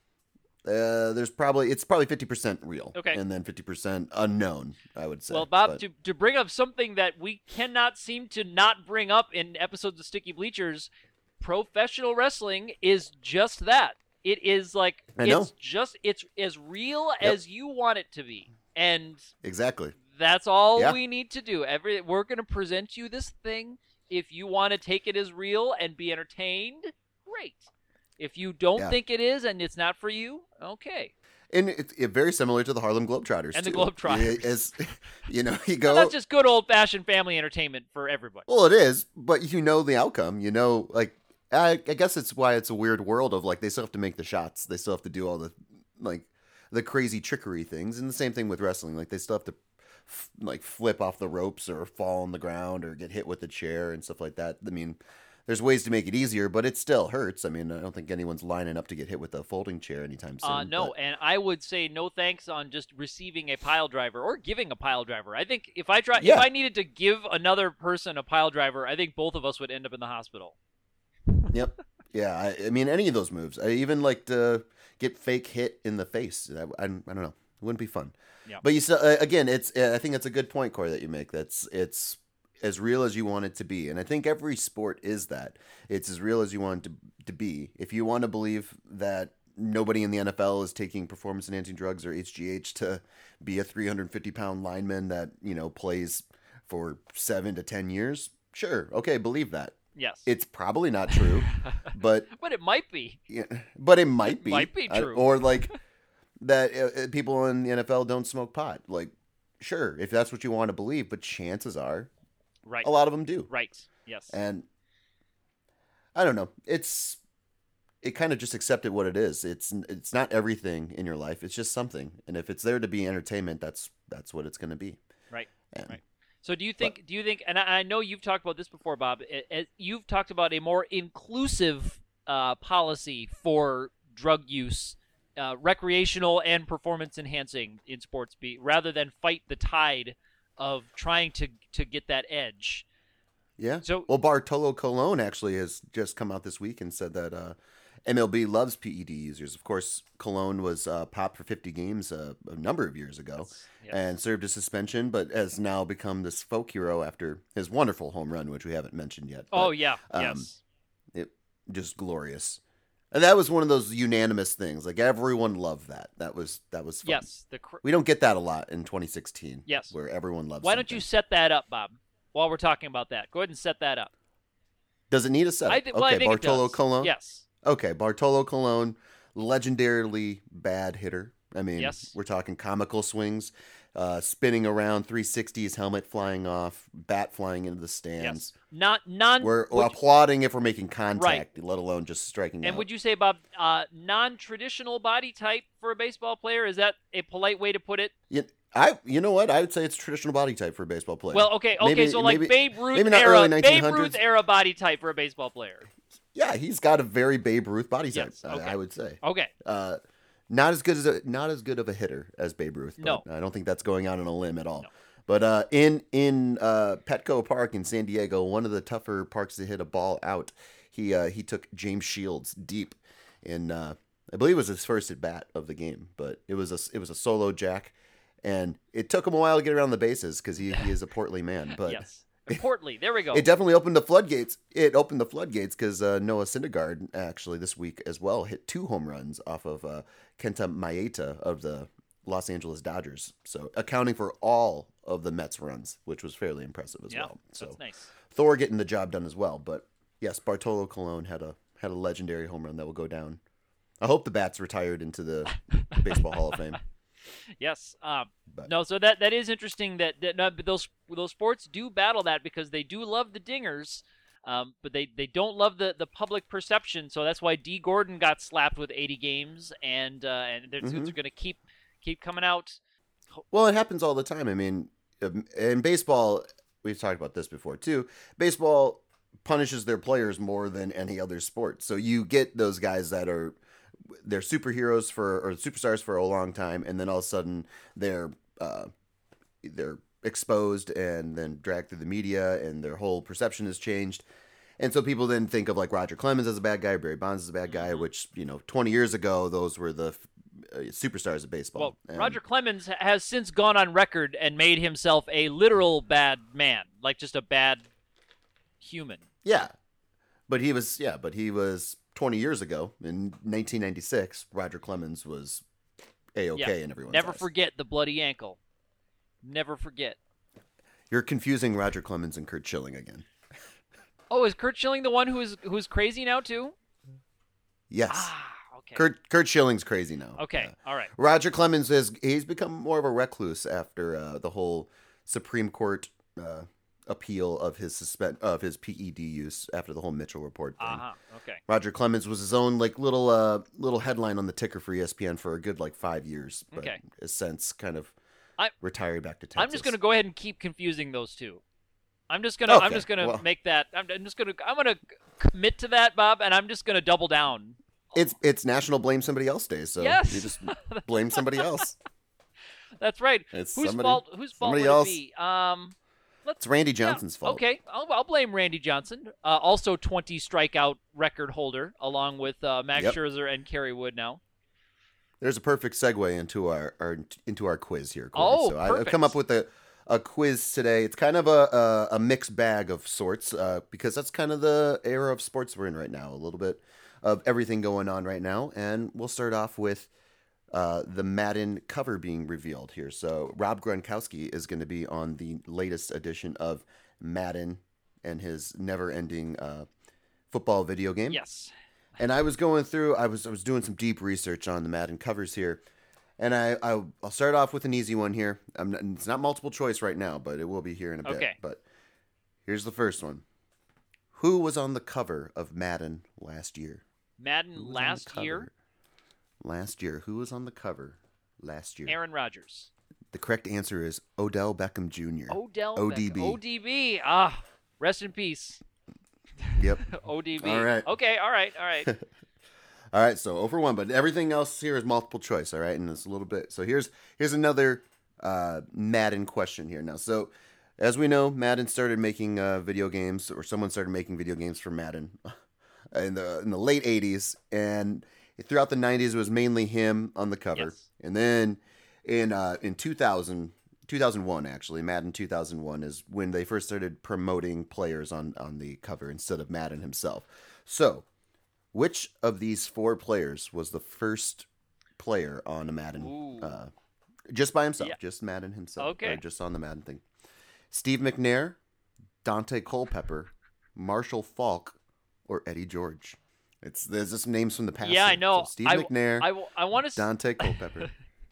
uh, there's probably, it's probably fifty percent real. Okay. And then fifty percent unknown, I would say. Well, Bob, But- to, to bring up something that we cannot seem to not bring up in episodes of Sticky Bleachers, professional wrestling is just that. It is like I know. it's just it's as real Yep. as you want it to be, and Exactly. that's all Yeah. we need to do. Every we're going to present you this thing. If you want to take it as real and be entertained, great. If you don't Yeah. think it is and it's not for you, okay. And it's it, very similar to the Harlem Globetrotters. And the too. Globetrotters. It- As, you know, you go. Well, that's just good old-fashioned family entertainment for everybody. Well, it is, but you know the outcome. You know, like I, I guess it's why it's a weird world of like they still have to make the shots. They still have to do all the like the crazy trickery things, and the same thing with wrestling. Like they still have to f- like flip off the ropes or fall on the ground or get hit with a chair and stuff like that. I mean, there's ways to make it easier, but it still hurts. I mean, I don't think anyone's lining up to get hit with a folding chair anytime soon. Uh, no, but- and I would say no thanks on just receiving a pile driver or giving a pile driver. I think if I try, Yeah. if I needed to give another person a pile driver, I think both of us would end up in the hospital. Yep. Yeah, I, I mean, any of those moves. I even like to get fake hit in the face. I, I, I don't know. It wouldn't be fun. Yeah. But you still, uh, again, it's. Uh, I think it's a good point, Corey, that you make. That's it's as real as you want it to be, and I think every sport is that. It's as real as you want it to to be. If you want to believe that nobody in the N F L is taking performance enhancing drugs or H G H to be a three hundred fifty pound lineman that you know plays for seven to ten years, sure, okay, believe that. Yes, It's probably not true, but but it might be. yeah, but it might be. Might be I- true. or like that uh, uh, people in the N F L don't smoke pot. Like, sure, if that's what you want to believe, but chances are Right. a lot of them do. Right. Yes. And I don't know. It's it kind of just accept it what it is. It's it's not everything in your life. It's just something. And if it's there to be entertainment, that's that's what it's going to be. Right. And, Right. So do you think? Do you think? And I, I know you've talked about this before, Bob. it- it- you've talked about a more inclusive uh, policy for drug use, uh, recreational and performance enhancing in sports, be rather than fight the tide of trying to to get that edge. Yeah. So- well, Bartolo Colon actually has just come out this week and said that uh, M L B loves P E D users. Of course, Colon was uh, popped for fifty games uh, a number of years ago Yes. and served a suspension, but has now become this folk hero after his wonderful home run, which we haven't mentioned yet. Oh But yeah. um, yes. it just glorious. And that was one of those unanimous things. Like everyone loved that. That was that was fun. Yes. The. Cr- We don't get that a lot in twenty sixteen. Yes. Where everyone loves Why don't you something. set that up, Bob? While we're talking about that, go ahead and set that up. Does it need a setup? I, th- okay, well, I think Bartolo it does. Colon. Yes. Okay, Bartolo Colon legendarily bad hitter. I mean, Yes. we're talking comical swings, uh, spinning around, three sixties, helmet flying off, bat flying into the stands. Yes. Not non. We're, we're would- applauding if we're making contact, let alone just striking and out. would you say, Bob, uh, non-traditional body type for a baseball player? Is that a polite way to put it? You, I, you know what? I would say it's traditional body type for a baseball player. Well, okay, okay, Maybe- so like maybe- Babe Ruth maybe not era, early Babe nineteen hundreds. Ruth era body type for a baseball player. Yeah, he's got a very Babe Ruth body type. Yes, I- okay. I would say. Okay. Uh, not as good as a not as good of a hitter as Babe Ruth. But No. I don't think that's going out on a limb at all. No. But uh, in in uh, Petco Park in San Diego, one of the tougher parks to hit a ball out, he uh, he took James Shields deep in uh, I believe it was his first at bat of the game, but it was a it was a solo jack, and it took him a while to get around the bases because he, he is a portly man. But Yes. Portly. There we go. it definitely opened the floodgates. It opened the floodgates because uh, Noah Syndergaard actually this week as well hit two home runs off of uh, Kenta Maeda of the Los Angeles Dodgers. So accounting for all of the Mets runs, which was fairly impressive as yeah, well. So that's nice. Thor getting the job done as well. But yes, Bartolo Colon had a had a legendary home run that will go down. I hope the Bats retired into the Baseball Hall of Fame. Yes. Um, But- no, so that that is interesting that, that no, but those those sports do battle that because they do love the dingers, um, but they, they don't love the, the public perception. So that's why D. Gordon got slapped with eighty games, and uh, and they're, Mhm. they're going to keep keep coming out. Well, it happens all the time. I mean, um, in baseball, we've talked about this before too. Baseball punishes their players more than any other sport. So you get those guys that are they're superheroes for or superstars for a long time, and then all of a sudden they're uh, they're exposed and then dragged through the media, and their whole perception has changed. And so people then think of like Roger Clemens as a bad guy, Barry Bonds as a bad guy, which you know, twenty years ago, those were the uh, superstars of baseball. Well, And- Roger Clemens has since gone on record and made himself a literal bad man, like just a bad human. Yeah, but he was yeah, but he was twenty years ago in nineteen ninety-six. Roger Clemens was a okay Yeah, in everyone's Never eyes. forget the bloody ankle. Never forget. You're confusing Roger Clemens and Kurt Schilling again. Oh, is Kurt Schilling the one who's who's crazy now too? Yes, Ah, okay. Kurt Kurt Schilling's crazy now. Okay, Yeah. all right. Roger Clemens is he's become more of a recluse after uh, the whole Supreme Court uh, appeal of his suspend of his P E D use after the whole Mitchell report thing. Uh huh. Okay. Roger Clemens was his own like little uh little headline on the ticker for E S P N for a good like five years, but Okay. has since kind of I- retired back to Texas. I'm just gonna go ahead and keep confusing those two. I'm just gonna I'm Okay, just gonna well- make that I'm, I'm just gonna I'm gonna commit to that, Bob, and I'm just gonna double down. It's it's National Blame Somebody Else Day, so Yes. you just blame somebody else. That's right. It's Whose somebody, fault? Whose fault somebody would else. it be? Um, let's. It's Randy yeah, Johnson's fault. Okay, I'll, I'll blame Randy Johnson. Uh, also, twenty strikeout record holder, along with uh, Max Yep. Scherzer and Kerry Wood. Now, There's a perfect segue into our, our into our quiz here. Corey. Oh, so I- I've perfect. come up with a, a quiz today. It's kind of a, a, a mixed bag of sorts uh, because that's kind of the era of sports we're in right now. A little bit of everything going on right now, and we'll start off with uh, the Madden cover being revealed here. So Rob Gronkowski is going to be on the latest edition of Madden and his never-ending uh, football video game. yes, And I was going through, I was I was doing some deep research on the Madden covers here, and I, I I'll start off with an easy one here. I'm not, it's not multiple choice right now, but it will be here in a bit. Okay. But here's the first one: Who was on the cover of Madden last year? Who Madden was on the last year, cover Last year, who was on the cover last year? Aaron Rodgers, The correct answer is Odell Beckham Junior Odell, O D B. Beckham. O D B. Ah, rest in peace, Yep. O D B. All right. Okay, all right, all right. All right, so zero for one, but everything else here is multiple choice. All right, and it's a little bit. So here's here's another uh, Madden question here now. So as we know, Madden started making uh, video games, or someone started making video games for Madden in the in the late eighties, and throughout the nineties it was mainly him on the cover, Yes. and then in uh, in two thousand. two thousand one actually, Madden two thousand one is when they first started promoting players on on the cover instead of Madden himself. So which of these four players was the first player on a Madden? Ooh. Uh, just by himself, Yeah. just Madden himself. Okay. Or just on the Madden thing. Steve McNair, Dante Culpepper, Marshall Falk, or Eddie George? It's there's just names from the past. Yeah, I here. know. So Steve I, McNair, I, I want to. Dante Culpepper.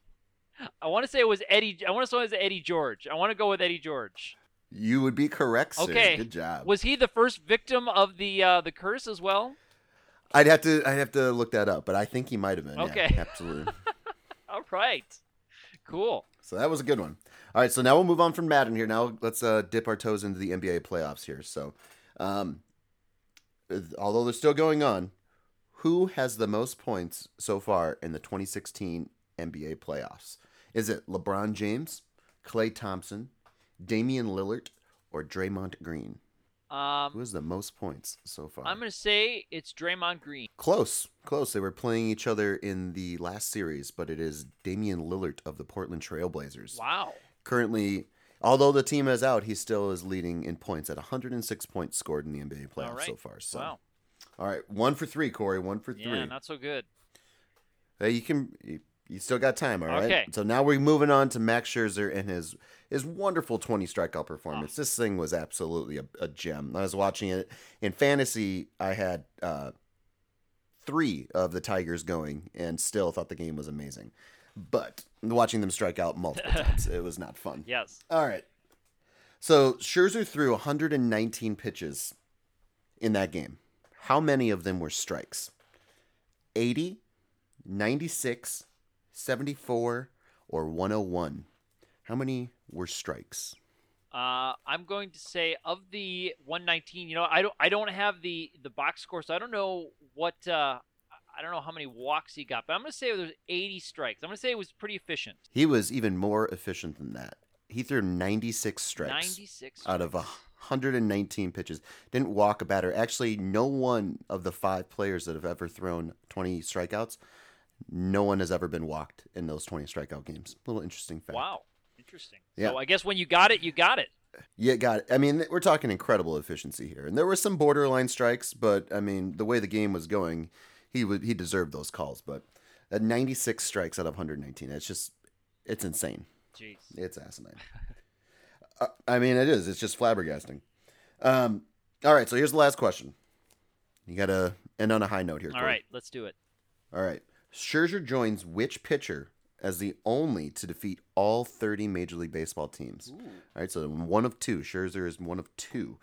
I want to say it was Eddie. I want to say it was Eddie George. I want to go with Eddie George. You would be correct, sir. Okay. Good job. Was he the first victim of the uh, the curse as well? I'd have to I'd have to look that up, but I think he might have been. Okay. Yeah, absolutely. All right. Cool. So that was a good one. All right, so now we'll move on from Madden here. Now let's uh, dip our toes into the N B A playoffs here. So, um, although they're still going on, who has the most points so far in the twenty sixteen N B A playoffs? Is it LeBron James, Klay Thompson, Damian Lillard, or Draymond Green? Um, Who has the most points so far? I'm going to say it's Draymond Green. Close, close. They were playing each other in the last series, but it is Damian Lillard of the Portland Trail Blazers. Wow. Currently, although the team is out, he still is leading in points at one hundred six points scored in the N B A playoffs All right. so far. So, Wow. all right, one for three, Corey. One for three. Yeah, not so good. Hey, you can. You, you still got time, all right? Okay. So now we're moving on to Max Scherzer and his his wonderful twenty strikeout performance. Oh. This thing was absolutely a, a gem. I was watching it in fantasy. I had uh, three of the Tigers going, and still thought the game was amazing. But watching them strike out multiple times, it was not fun. Yes. All right. So Scherzer threw one hundred nineteen pitches in that game. How many of them were strikes? eighty, ninety-six, seventy-four, or one oh one? How many were strikes? Uh, I'm going to say of the one nineteen. You know, I don't. I don't have the the box score, so I don't know what. Uh, I don't know how many walks he got, but I'm going to say there's eighty strikes. I'm going to say it was pretty efficient. He was even more efficient than that. He threw ninety-six strikes ninety-six out of strikes. one hundred nineteen pitches. Didn't walk a batter. Actually, no one of the five players that have ever thrown twenty strikeouts, no one has ever been walked in those twenty strikeout games. Little interesting fact. Wow. Interesting. Yeah. So I guess when you got it, you got it. Yeah, got it. I mean, we're talking incredible efficiency here, and there were some borderline strikes, but I mean, the way the game was going, he would he deserved those calls. But at ninety-six strikes out of one hundred nineteen, it's just it's insane. Jeez. It's asinine. uh, I mean, it is. It's just flabbergasting. Um, all right, so here's the last question. You got to end on a high note here. All Corey. right, let's do it. All right. Scherzer joins which pitcher as the only to defeat all thirty Major League Baseball teams? Ooh. All right, so one of two. Scherzer is one of two.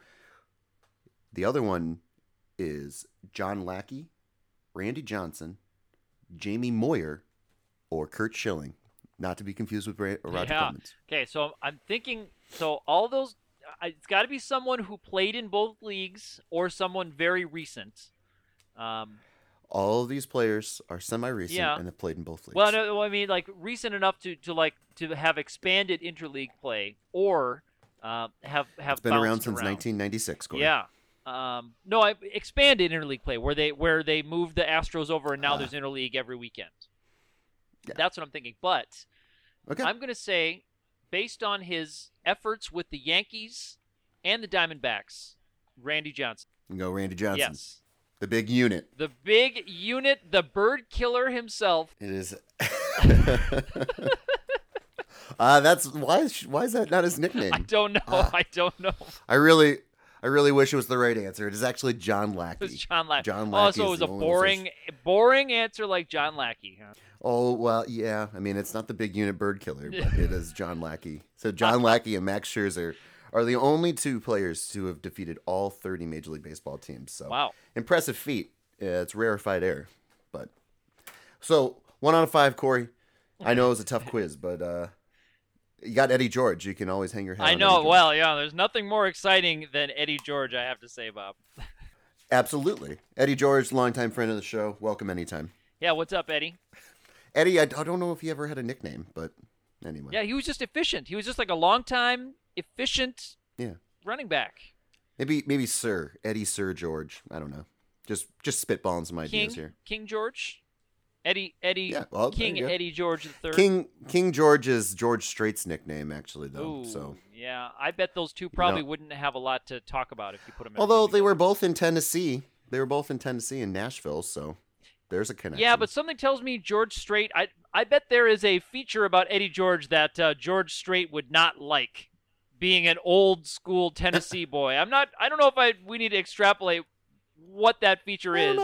The other one is John Lackey, Randy Johnson, Jamie Moyer, or Kurt Schilling. Not to be confused with Ra- Roger Yeah. Clemens. Okay, so I'm thinking. So all those, I- it's got to be someone who played in both leagues or someone very recent. Um, All of these players are semi-recent Yeah. and have played in both leagues. well, no, I mean like recent enough to, to like to have expanded interleague play or uh, have have It's been around bounced since around. nineteen ninety-six. Corey. Yeah. Um, no, I expanded interleague play where they where they moved the Astros over and now Ah. there's interleague every weekend. Yeah. That's what I'm thinking. But Okay. I'm going to say, based on his efforts with the Yankees and the Diamondbacks, Randy Johnson. We go Randy Johnson. Yes. The big unit. The big unit, the bird killer himself. It is. uh, that's why. Is, why is that not his nickname? I don't know. Ah. I don't know. I really, I really wish it was the right answer. It is actually John Lackey. It was John Lackey. John Oh, Lackey so is it was the a only boring, boring answer like John Lackey. Huh? Oh well, yeah. I mean, it's not the big unit bird killer, but it is John Lackey. So John Lackey and Max Scherzer are the only two players to have defeated all thirty Major League Baseball teams. So Wow. impressive feat. Uh, it's rarefied air, but so one out of five, Corey. I know it was a tough quiz, but uh, you got Eddie George. You can always hang your hat. I on know. Eddie George. Well, yeah, there's nothing more exciting than Eddie George, I have to say, Bob. Absolutely, Eddie George, longtime friend of the show. Welcome anytime. Yeah, what's up, Eddie? Eddie, I, I don't know if he ever had a nickname, but anyway. Yeah, he was just efficient. He was just like a long-time, efficient Yeah. running back. Maybe maybe Sir Eddie Sir George. I don't know. Just just spitballing some King, ideas here. King George? Eddie, Eddie, Yeah, well, there King you go. Eddie George the third. King King George is George Strait's nickname, actually, though. Ooh, So, yeah, I bet those two probably know- wouldn't have a lot to talk about if you put them. in although one they were together. both in Tennessee, they were both in Tennessee and Nashville. So, there's a connection. Yeah, but something tells me George Strait. I I bet there is a feature about Eddie George that uh, George Strait would not like, being an old school Tennessee boy. I'm not. I don't know if I we need to extrapolate what that feature I don't is, know. but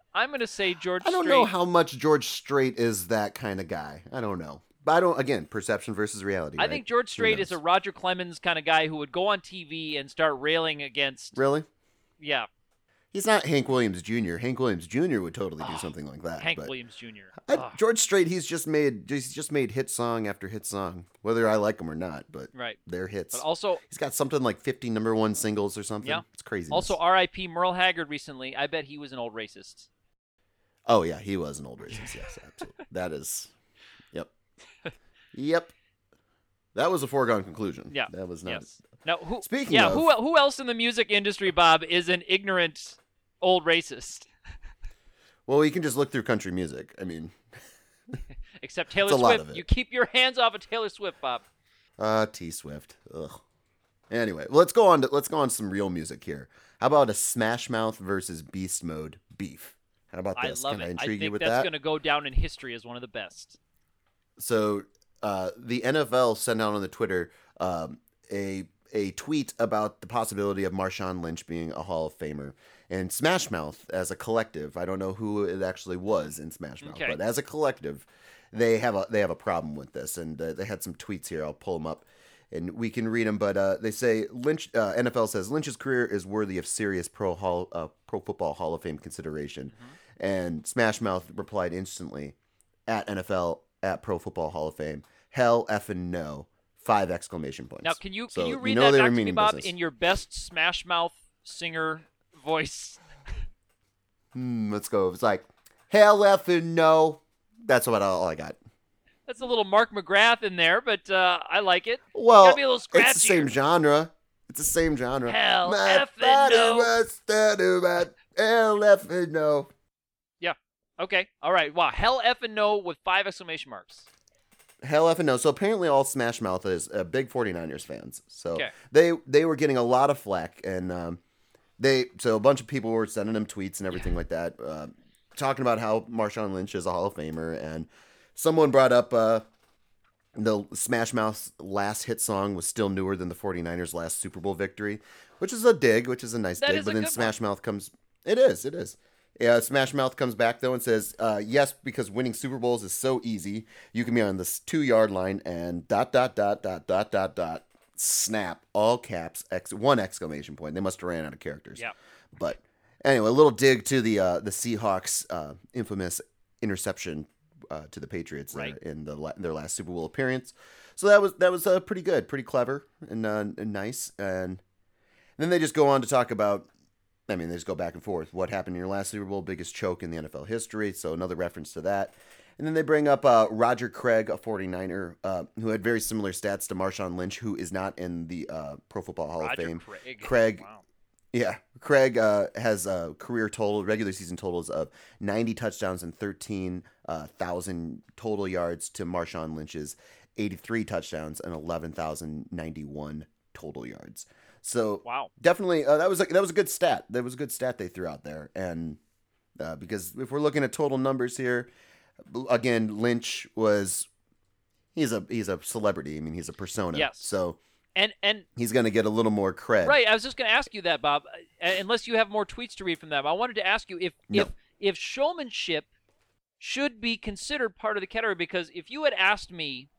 I'm going to say George I don't Strait. know how much George Strait is that kind of guy. I don't know. But I don't, again, perception versus reality. I right? think George Who Strait is a knows? Roger Clemens kind of guy who would go on T V and start railing against. Really? Yeah, He's not Hank Williams Junior Hank Williams Junior would totally do Oh, something like that. Hank but Williams Junior I, Ugh. George Strait, he's just made he's just made hit song after hit song, whether I like them or not. But Right. they're hits. But also, He's got something like fifty number one singles or something. Yeah. It's crazy. also R I P Merle Haggard recently. I bet he was an old racist. Oh yeah, he was an old racist. Yes, absolutely. That is. Yep. Yep. That was a foregone conclusion. Yeah. That was not. Yes. Now, who? Speaking yeah, of- who who else in the music industry, Bob, is an ignorant old racist? Well, you can just look through country music. I mean, Except Taylor It's a lot Swift. of it. You keep your hands off of Taylor Swift, Bob. uh, T Swift. Ugh. Anyway, let's go on to let's go on to some real music here. How about a Smash Mouth versus Beast Mode beef? How about I this? love Can I it. I intrigue think you with that's that? going to go down in history as one of the best. So uh, the N F L sent out on the Twitter um, a a tweet about the possibility of Marshawn Lynch being a Hall of Famer. And Smash Mouth, as a collective, I don't know who it actually was in Smash Mouth, Okay. but as a collective, they have a they have a problem with this, and uh, they had some tweets here. I'll pull them up, and we can read them. But uh, they say Lynch uh, N F L says Lynch's career is worthy of serious pro hall uh, pro football Hall of Fame consideration, Mm-hmm. and Smash Mouth replied instantly at N F L at Pro Football Hall of Fame, hell effing no, five exclamation points. Now, can you So can you read know that they back were to me, meaning Bob, business. in your best Smash Mouth singer voice? Hmm, let's go. It's like hell effing no. That's what all I got. That's a little Mark McGrath in there, but uh, I like it. Well, Gotta be a little it's the same scratchier. genre. It's the same genre. Hell My effing body no. was stutter, but hell effing no. Okay, all right. Wow, hell effing no with five exclamation marks. Hell effing no. So apparently all Smash Mouth is uh, big 49ers fans. So Okay. they they were getting a lot of flack, and um, they so a bunch of people were sending them tweets and everything like that, uh, talking about how Marshawn Lynch is a Hall of Famer, and someone brought up uh, the Smash Mouth's last hit song was still newer than the 49ers' last Super Bowl victory, which is a dig, which is a nice That dig. is But a then good Smash Mouth comes. It is. It is. Yeah, Smash Mouth comes back though and says, uh, "Yes, because winning Super Bowls is so easy. You can be on this two yard line and dot dot dot dot dot dot dot snap all caps X one exclamation point. They must have ran out of characters. Yeah. But anyway, a little dig to the uh, the Seahawks' uh, infamous interception uh, to the Patriots there Right. in the la- their last Super Bowl appearance. So that was that was uh, pretty good, pretty clever, and, uh, and nice. And then they just go on to talk about. I mean, they just go back and forth. What happened in your last Super Bowl? Biggest choke in the N F L history. So another reference to that. And then they bring up uh, Roger Craig, a 49er, uh, who had very similar stats to Marshawn Lynch, who is not in the uh, Pro Football Hall Roger of Fame. Craig. Craig- Wow. Yeah, Craig uh, has a career total, regular season totals of ninety touchdowns and thirteen thousand total yards to Marshawn Lynch's eighty-three touchdowns and eleven thousand ninety-one total yards. So Wow. definitely, uh, that was a, that was a good stat. That was a good stat they threw out there, and uh, because if we're looking at total numbers here, again, Lynch was he's a he's a celebrity. I mean, he's a persona. Yes. So And and he's going to get a little more cred. right, I was just going to ask you that, Bob. uh, Unless you have more tweets to read from them, I wanted to ask you if No. if if showmanship should be considered part of the category, because if you had asked me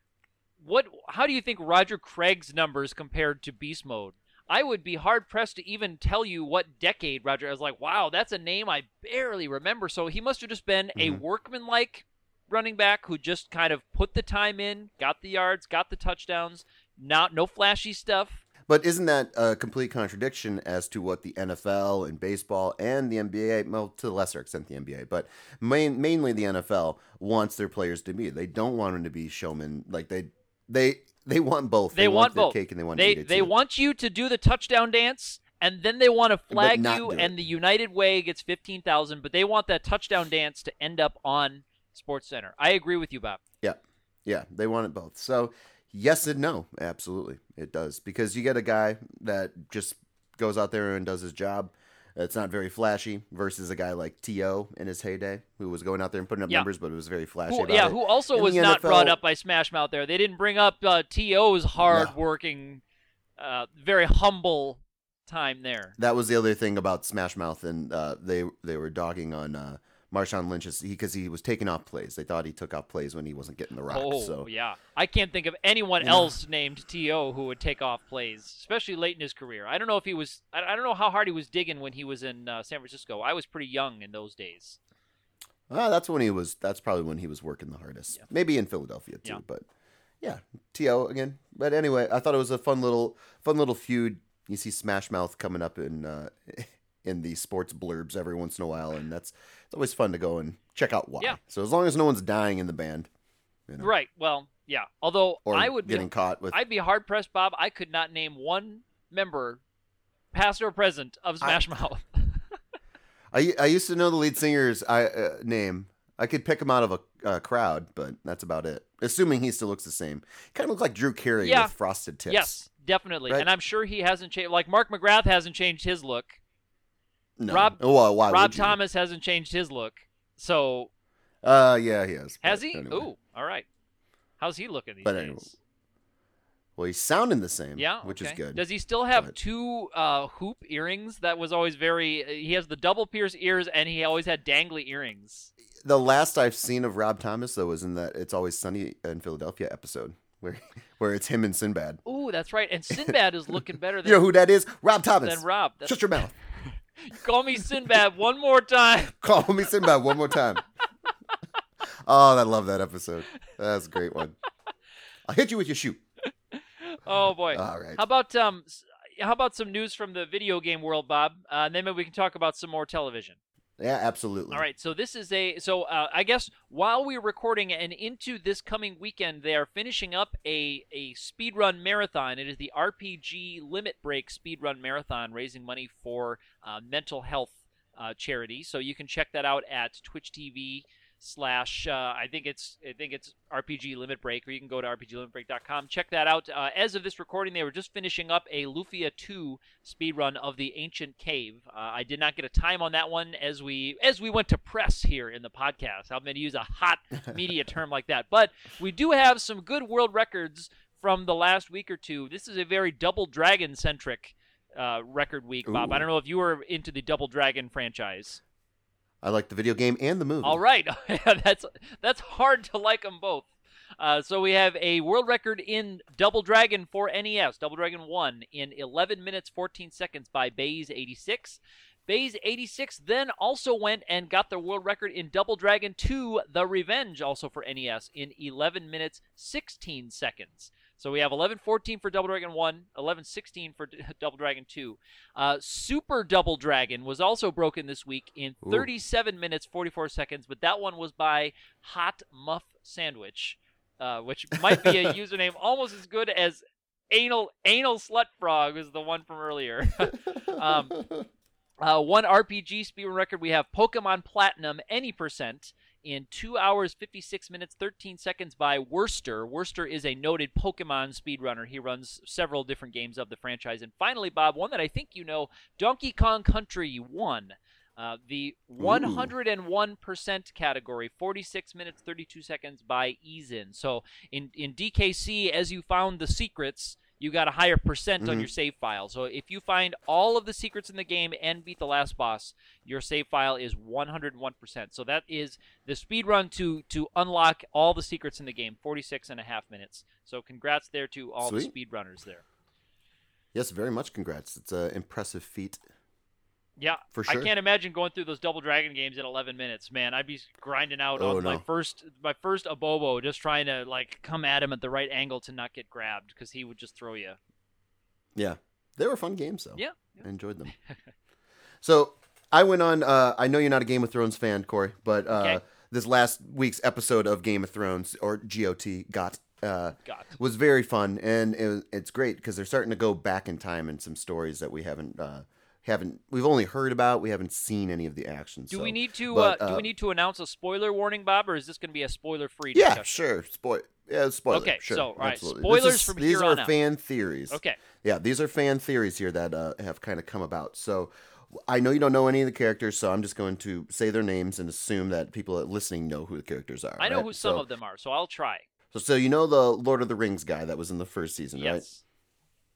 what how do you think Roger Craig's numbers compared to Beast Mode, I would be hard pressed to even tell you what decade Roger. I was like, wow, that's a name I barely remember. So he must have just been a Mhm. workmanlike running back who just kind of put the time in, got the yards, got the touchdowns, not no flashy stuff. But isn't that a complete contradiction as to what the N F L and baseball and the N B A, well, to a lesser extent the N B A, but main, mainly the N F L wants their players to be? They don't want them to be showmen. Like they, they, they want both. They, want, their both. cake and they want they to eat it they too. want you to do the touchdown dance, and then they want to flag not you, do and it. the United Way gets fifteen thousand. But they want that touchdown dance to end up on Sports Center. I agree with you, Bob. Yeah, yeah, they want it both. So yes and no, absolutely, it does, because you get a guy that just goes out there and does his job. It's not very flashy versus a guy like T O in his heyday, who was going out there and putting up Yeah. numbers, but it was very flashy. Who, about yeah, it. who also In was the not N F L brought up by Smash Mouth there. They didn't bring up uh, T O's hard-working, uh, very humble time there. That was the other thing about Smash Mouth, and uh, they they were dogging on uh, Marshawn Lynch's because he, he was taking off plays. They thought he took off plays when he wasn't getting the rock. Oh, so. yeah. I can't think of anyone Yeah. else named T O who would take off plays, especially late in his career. I don't know if he was. I I don't know how hard he was digging when he was in uh, San Francisco. I was pretty young in those days. Ah, that's when he was. That's probably when he was working the hardest. Yeah. Maybe in Philadelphia too, Yeah. but yeah, T O again. But anyway, I thought it was a fun little, fun little feud. You see Smash Mouth coming up in uh, in the sports blurbs every once in a while, and that's it's always fun to go and check out why. Yeah. So as long as no one's dying in the band, you know, Right. Well, yeah. Although or I would getting be, caught with. I'd be hard pressed, Bob. I could not name one member, past or present, of Smash Mouth. I I used to know the lead singer's I, uh, name. I could pick him out of a uh, crowd, but that's about it. Assuming he still looks the same. Kind of looks like Drew Carey Yeah. with frosted tips. Yes, definitely. Right? And I'm sure he hasn't changed. Like Mark McGrath hasn't changed his look. No. Rob- Oh, well, why Rob would you? Thomas hasn't changed his look. So Uh, yeah, he has. has but he? anyway. Ooh, all right. How's he looking these But days? anyway, Well, he's sounding the same. Yeah, which is okay. good. Does he still have But- two uh, hoop earrings? That was always very. He has the double pierced ears, and he always had dangly earrings. The last I've seen of Rob Thomas though was in that "It's Always Sunny in Philadelphia" episode, where where it's him and Sinbad. Ooh, that's right. And Sinbad is looking better You than, know who that is? Rob Thomas. than Rob. That's, Shut your mouth. call me Sinbad one more time. Call me Sinbad one more time. Oh, I love that episode. That's a great one. I'll hit you with your shoe. Oh boy. All right. How about um? s- How about some news from the video game world, Bob? Uh, and then maybe we can talk about some more television. Yeah, absolutely. All right, so this is a so uh, I guess while we're recording and into this coming weekend, they are finishing up a a speedrun marathon. It is the R P G Limit Break speedrun marathon, raising money for uh, mental health uh, charity. So you can check that out at Twitch T V slash uh, I think it's I think it's R P G Limit Break, or you can go to R P G limit break dot com. Check that out. Uh, as of this recording, they were just finishing up a Lufia two speedrun of the Ancient Cave. Uh, I did not get a time on that one as we as we went to press here in the podcast. I'm going to use a hot media term like that, but we do have some good world records from the last week or two. This is a very Double Dragon centric uh, record week, Bob. Ooh. I don't know if you were into the Double Dragon franchise. I like the video game and the movie. All right, that's that's hard to like them both. Uh, so we have a world record in Double Dragon for N E S, Double Dragon one, in eleven minutes fourteen seconds by Baze eighty-six. Baze eighty-six then also went and got the world record in Double Dragon two, The Revenge, also for N E S, in eleven minutes sixteen seconds. So we have eleven fourteen for Double Dragon one, eleven sixteen for D- Double Dragon two. Uh, Super Double Dragon was also broken this week in Ooh. thirty-seven minutes forty-four seconds, but that one was by Hot Muff Sandwich, uh, which might be a username almost as good as Anal Anal Slut Frog was the one from earlier. um, uh, one R P G speedrun record, we have Pokemon Platinum Any Percent in two hours, fifty-six minutes, thirteen seconds by Worcester. Worcester is a noted Pokemon speedrunner. He runs several different games of the franchise. And finally, Bob, one that I think you know, Donkey Kong Country one. Uh, the one hundred one percent category, forty-six minutes, thirty-two seconds by Easin. So in, in D K C, as you found the secrets, you got a higher percent on Mhm. your save file. So if you find all of the secrets in the game and beat the last boss, your save file is one hundred one percent. So that is the speed run to to unlock all the secrets in the game, forty-six and a half minutes. So congrats there to all the Sweet. speedrunners there. Yes, very much congrats. It's an impressive feat. Yeah, For sure. I can't imagine going through those Double Dragon games in eleven minutes, man. I'd be grinding out Oh, on my no. first my first Abobo, just trying to like come at him at the right angle to not get grabbed because he would just throw you. Yeah, they were fun games though. Yeah. I enjoyed them. So I went on. Uh, I know you're not a Game of Thrones fan, Corey, but uh, Okay. this last week's episode of Game of Thrones, or G O T, got uh, God. was very fun, and it, was- it's great because they're starting to go back in time in some stories that we haven't uh, haven't we've only heard about. We haven't seen any of the action. Do so- we need to but, uh, do uh, we need to announce a spoiler warning, Bob, or is this going to be a spoiler free Yeah, discussion? sure. Spoil. Yeah, spoiler. Okay, sure, so, all right, absolutely. spoilers This is- from these here are on out. fan theories. Okay. Yeah, these are fan theories here that uh, have kind of come about. So I know you don't know any of the characters, so I'm just going to say their names and assume that people listening know who the characters are. I know right? who some so, of them are, so I'll try. So, so you know the Lord of the Rings guy that was in the first season, right? Yes.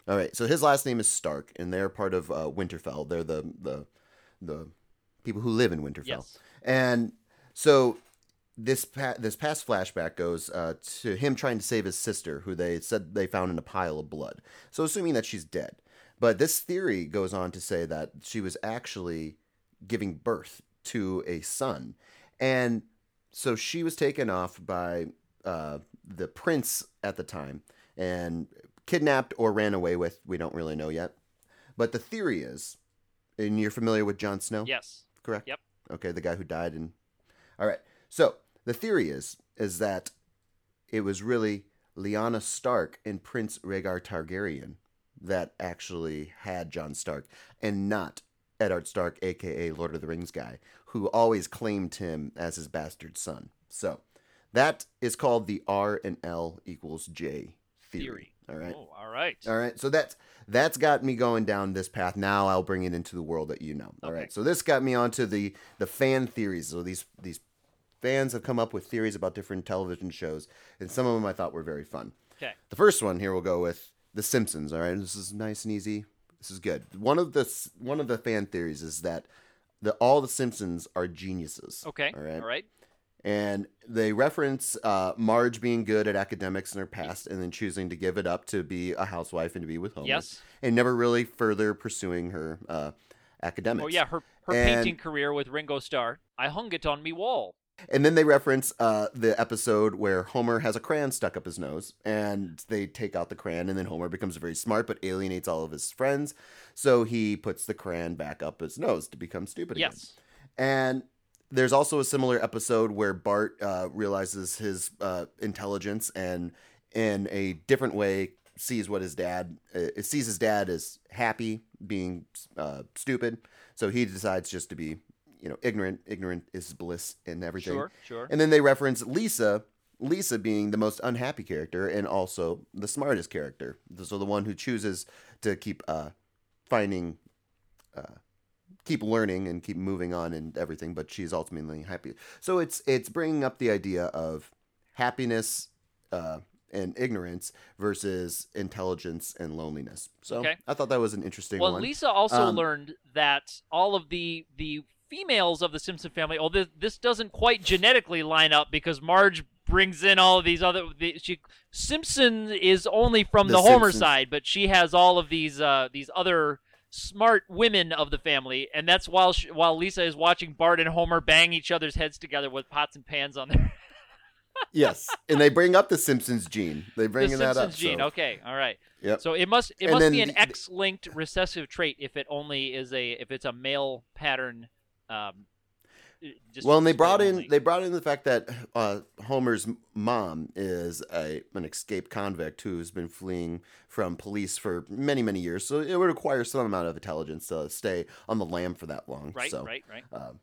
All right. So his last name is Stark, and they're part of uh, Winterfell. They're the the the people who live in Winterfell. Yes. And so this pa- this past flashback goes uh, to him trying to save his sister, who they said they found in a pile of blood. So assuming that she's dead. But this theory goes on to say that she was actually giving birth to a son. And so she was taken off by uh, the prince at the time and kidnapped or ran away with. We don't really know yet. But the theory is, and you're familiar with Jon Snow? Yes. Correct? Yep. Okay, the guy who died. And all right. So the theory is, is that it was really Lyanna Stark and Prince Rhaegar Targaryen that actually had Jon Stark, and not Eddard Stark, a k a. Lord of the Rings guy, who always claimed him as his bastard son. So that is called the R and L equals J theory. Theory. All right. Oh, all right. All right. So that's that's got me going down this path. Now I'll bring it into the world that you know. All Okay. right. So this got me onto the the fan theories. So these these fans have come up with theories about different television shows, and some of them I thought were very fun. Okay. The first one here we'll go with The Simpsons. All right. This is nice and easy. This is good. One of the one of the fan theories is that the all the Simpsons are geniuses. Okay. All right. All right. And they reference uh, Marge being good at academics in her past and then choosing to give it up to be a housewife and to be with Homer. Yes. And never really further pursuing her uh, academics. Oh yeah, her her And- painting career with Ringo Starr. I hung it on me wall. And then they reference uh, the episode where Homer has a crayon stuck up his nose, and they take out the crayon, and then Homer becomes very smart but alienates all of his friends. So he puts the crayon back up his nose to become stupid again. Yes. And there's also a similar episode where Bart uh, realizes his uh, intelligence and, in a different way, sees what his dad uh, sees his dad as happy being uh, stupid. So he decides just to be, you know, ignorant. Ignorant is bliss and everything. Sure. Sure. And then they reference Lisa, Lisa being the most unhappy character and also the smartest character. So the one who chooses to keep uh, finding. Uh, keep learning and keep moving on and everything, but she's ultimately happy. So it's it's bringing up the idea of happiness uh, and ignorance versus intelligence and loneliness. So Okay. I thought that was an interesting Well, one. Lisa also Um, learned that all of the the females of the Simpson family. Oh, this, this doesn't quite genetically line up because Marge brings in all of these other. The, she Simpson is only from the, The Homer Simpsons. side, but she has all of these uh, these other smart women of the family, and that's while she, while Lisa is watching Bart and Homer bang each other's heads together with pots and pans on their Yes, and they bring up the Simpsons gene. They bring the that Simpsons up. gene. so- Okay, all right. Yep. So it must it And must then be an the- X-linked recessive trait if it only is a if it's a male pattern. Um, just Well, and they display brought in only. they brought in the fact that uh, Homer's mom is a an escaped convict who's been fleeing from police for many many years. So it would require some amount of intelligence to stay on the lam for that long. right, so, right, right. Um,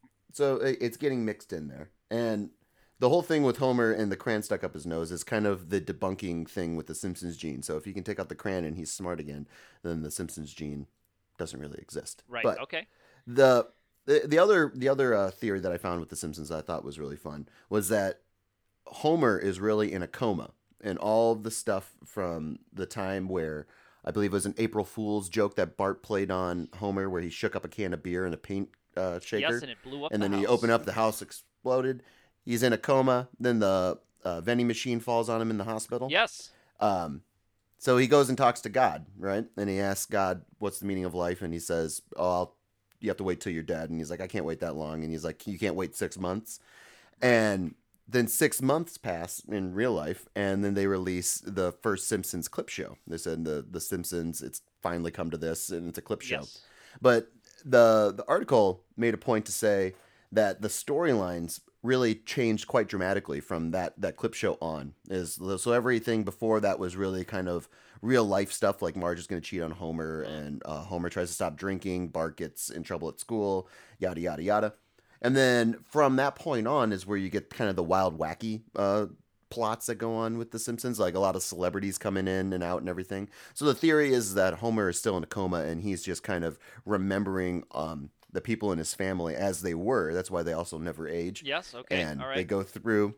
so it- it's getting mixed in there, and the whole thing with Homer and the crayon stuck up his nose is kind of the debunking thing with the Simpsons gene. So if you can take out the crayon and he's smart again, then the Simpsons gene doesn't really exist. Right. But Okay. the the, the other the other uh, theory that I found with the Simpsons that I thought was really fun was that Homer is really in a coma, and all of the stuff from the time where I believe it was an April Fool's joke that Bart played on Homer, where he shook up a can of beer in a paint uh, shaker, Yes, and it blew up. and the then he house. opened up, the house exploded. He's in a coma. Then the uh, vending machine falls on him in the hospital. Yes. Um, so he goes and talks to God, right? And he asks God, "What's the meaning of life?" And he says, "Oh, I'll, you have to wait till you're dead." And he's like, "I can't wait that long." And he's like, "You can't wait six months." And then six months pass in real life, and then they release the first Simpsons clip show. They said the the Simpsons, it's finally come to this, and it's a clip show. Yes. But the the article made a point to say that the storylines really changed quite dramatically from that that clip show on. Is so everything before that was really kind of real life stuff, like Marge is going to cheat on Homer, and uh, Homer tries to stop drinking, Bart gets in trouble at school, yada yada yada. And then from that point on is where you get kind of the wild, wacky uh, plots that go on with The Simpsons, like a lot of celebrities coming in and out and everything. So the theory is that Homer is still in a coma, and he's just kind of remembering um, the people in his family as they were. That's why they also never age. Yes. Okay. And All they right. go through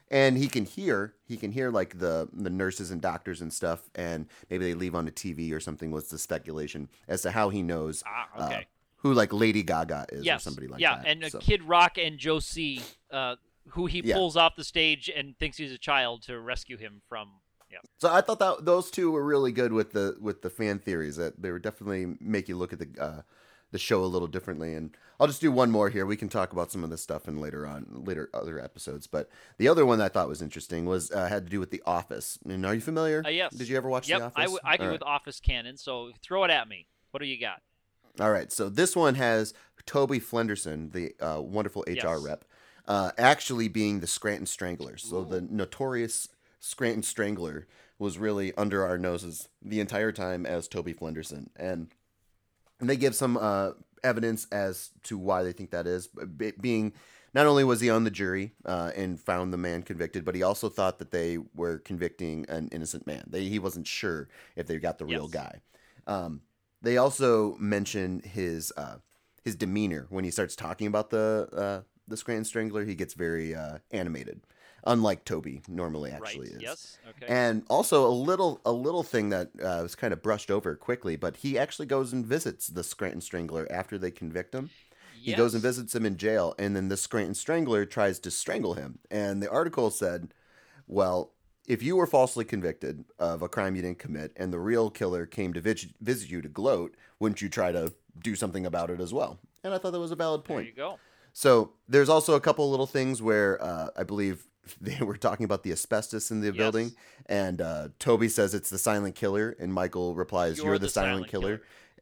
and he can hear he can hear like the the nurses and doctors and stuff, and maybe they leave on the T V or something. Was the speculation as to how he knows Ah, okay. uh, who like Lady Gaga is Yes. or somebody like yeah, that. and uh, So, Kid Rock and Josie, uh, who he Yeah. pulls off the stage and thinks he's a child to rescue him from. Yeah. so I thought that those two were really good with the with the fan theories. That they were definitely make you look at the uh, the show a little differently. And I'll just do one more here. We can talk about some of this stuff in later on later other episodes. But the other one that I thought was interesting was uh, had to do with The Office. And are you familiar? Uh, yes. Did you ever watch Yep. The Office? I, w- I go All with Office canon, so throw it at me. What do you got? All right, so this one has Toby Flenderson, the uh, wonderful H R Yes. rep, uh, actually being the Scranton Strangler. So Ooh. the notorious Scranton Strangler was really under our noses the entire time as Toby Flenderson, and, and they give some uh, evidence as to why they think that is. B- being not only was he on the jury uh, and found the man convicted, but he also thought that they were convicting an innocent man. They, he wasn't sure if they got the real Yes. guy. Um, They also mention his uh, his demeanor when he starts talking about the uh, the Scranton Strangler. He gets very uh, animated, unlike Toby normally actually right. is. Yes. Okay. And also a little a little thing that uh, was kind of brushed over quickly, but he actually goes and visits the Scranton Strangler after they convict him. He yes. goes and visits him in jail, and then the Scranton Strangler tries to strangle him. And the article said, well, if you were falsely convicted of a crime you didn't commit and the real killer came to vis- visit you to gloat, wouldn't you try to do something about it as well? And I thought that was a valid There point. you go. So there's also a couple little things where uh, I believe they were talking about the asbestos in the Yes. building, and uh, Toby says it's the silent killer, and Michael replies, "You're, the, silent, killer."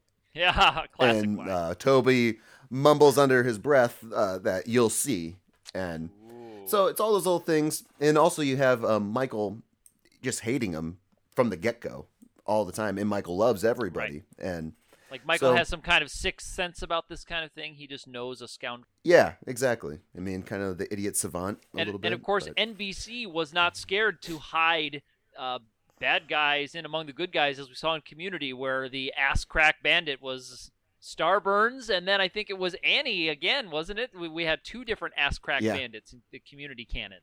Yeah. Classic And line. uh, Toby mumbles under his breath uh, that "you'll see," and Ooh. so it's all those little things. And also you have um, Michael just hating him from the get-go all the time. And Michael loves everybody. And like Michael so- has some kind of sixth sense about this kind of thing. He just knows a scoundrel. yeah, exactly. I mean, kind of the idiot savant a And, little bit. and of course, but- N B C was not scared to hide uh, bad guys in among the good guys, as we saw in Community, where the ass crack bandit was Starburns, and then I think it was Annie again, wasn't it? We, we had two different ass crack Yeah. bandits in the Community canon.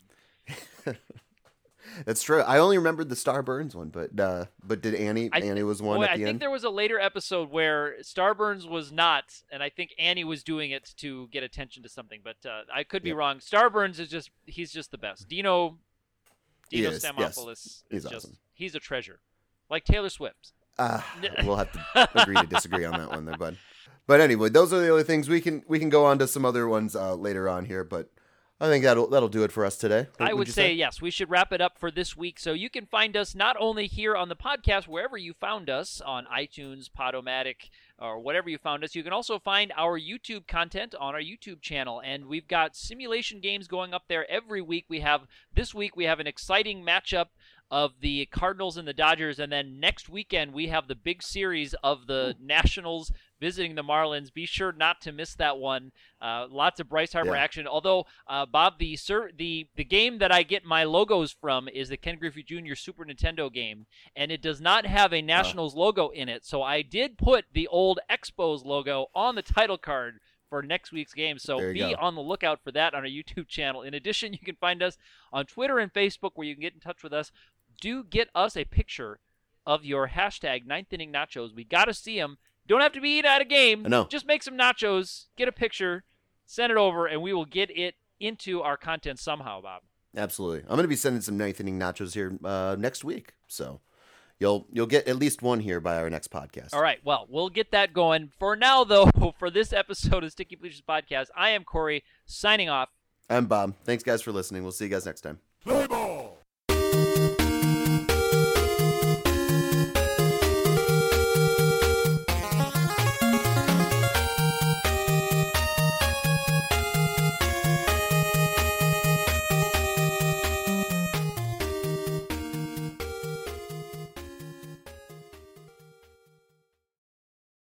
That's true. I only remembered the Star Burns one, but uh, but did Annie? I- Annie was one Boy, at I the think end. there was a later episode where Starburns was not, and I think Annie was doing it to get attention to something, but uh, I could be Yeah. wrong. Starburns is just, he's just the best. Dino, He Dino is, yes. Stamopoulos He's is just, awesome. he's a treasure. Like Taylor Swift. Uh, we'll have to agree to disagree on that one there, bud. But anyway, those are the other things. We can we can go on to some other ones uh, later on here, but I think that'll that'll do it for us today. I would you say, yes, we should wrap it up for this week. So you can find us not only here on the podcast, wherever you found us, on iTunes, Podomatic, or whatever you found us. You can also find our YouTube content on our YouTube channel, and we've got simulation games going up there every week. We have this week we have an exciting matchup of the Cardinals and the Dodgers, and then next weekend we have the big series of the Nationals visiting the Marlins. Be sure not to miss that one. Uh, lots of Bryce Harper Yeah. action. Although, uh, Bob, the sur- the the game that I get my logos from is the Ken Griffey Junior Super Nintendo game, and it does not have a Nationals logo in it. So I did put the old Expos logo on the title card for next week's game. So There you be go. on the lookout for that on our YouTube channel. In addition, you can find us on Twitter and Facebook, where you can get in touch with us. Do get us a picture of your hashtag ninth inning nachos. We got to see them. Don't have to be eating at a game. I know. Just make some nachos, get a picture, send it over, and we will get it into our content somehow, Bob. Absolutely. I'm going to be sending some ninth inning nachos here uh, next week, so you'll you'll get at least one here by our next podcast. All right, well, we'll get that going. For now, though, for this episode of Sticky Bleachers Podcast, I am Corey, signing off. I'm Bob. Thanks, guys, for listening. We'll see you guys next time.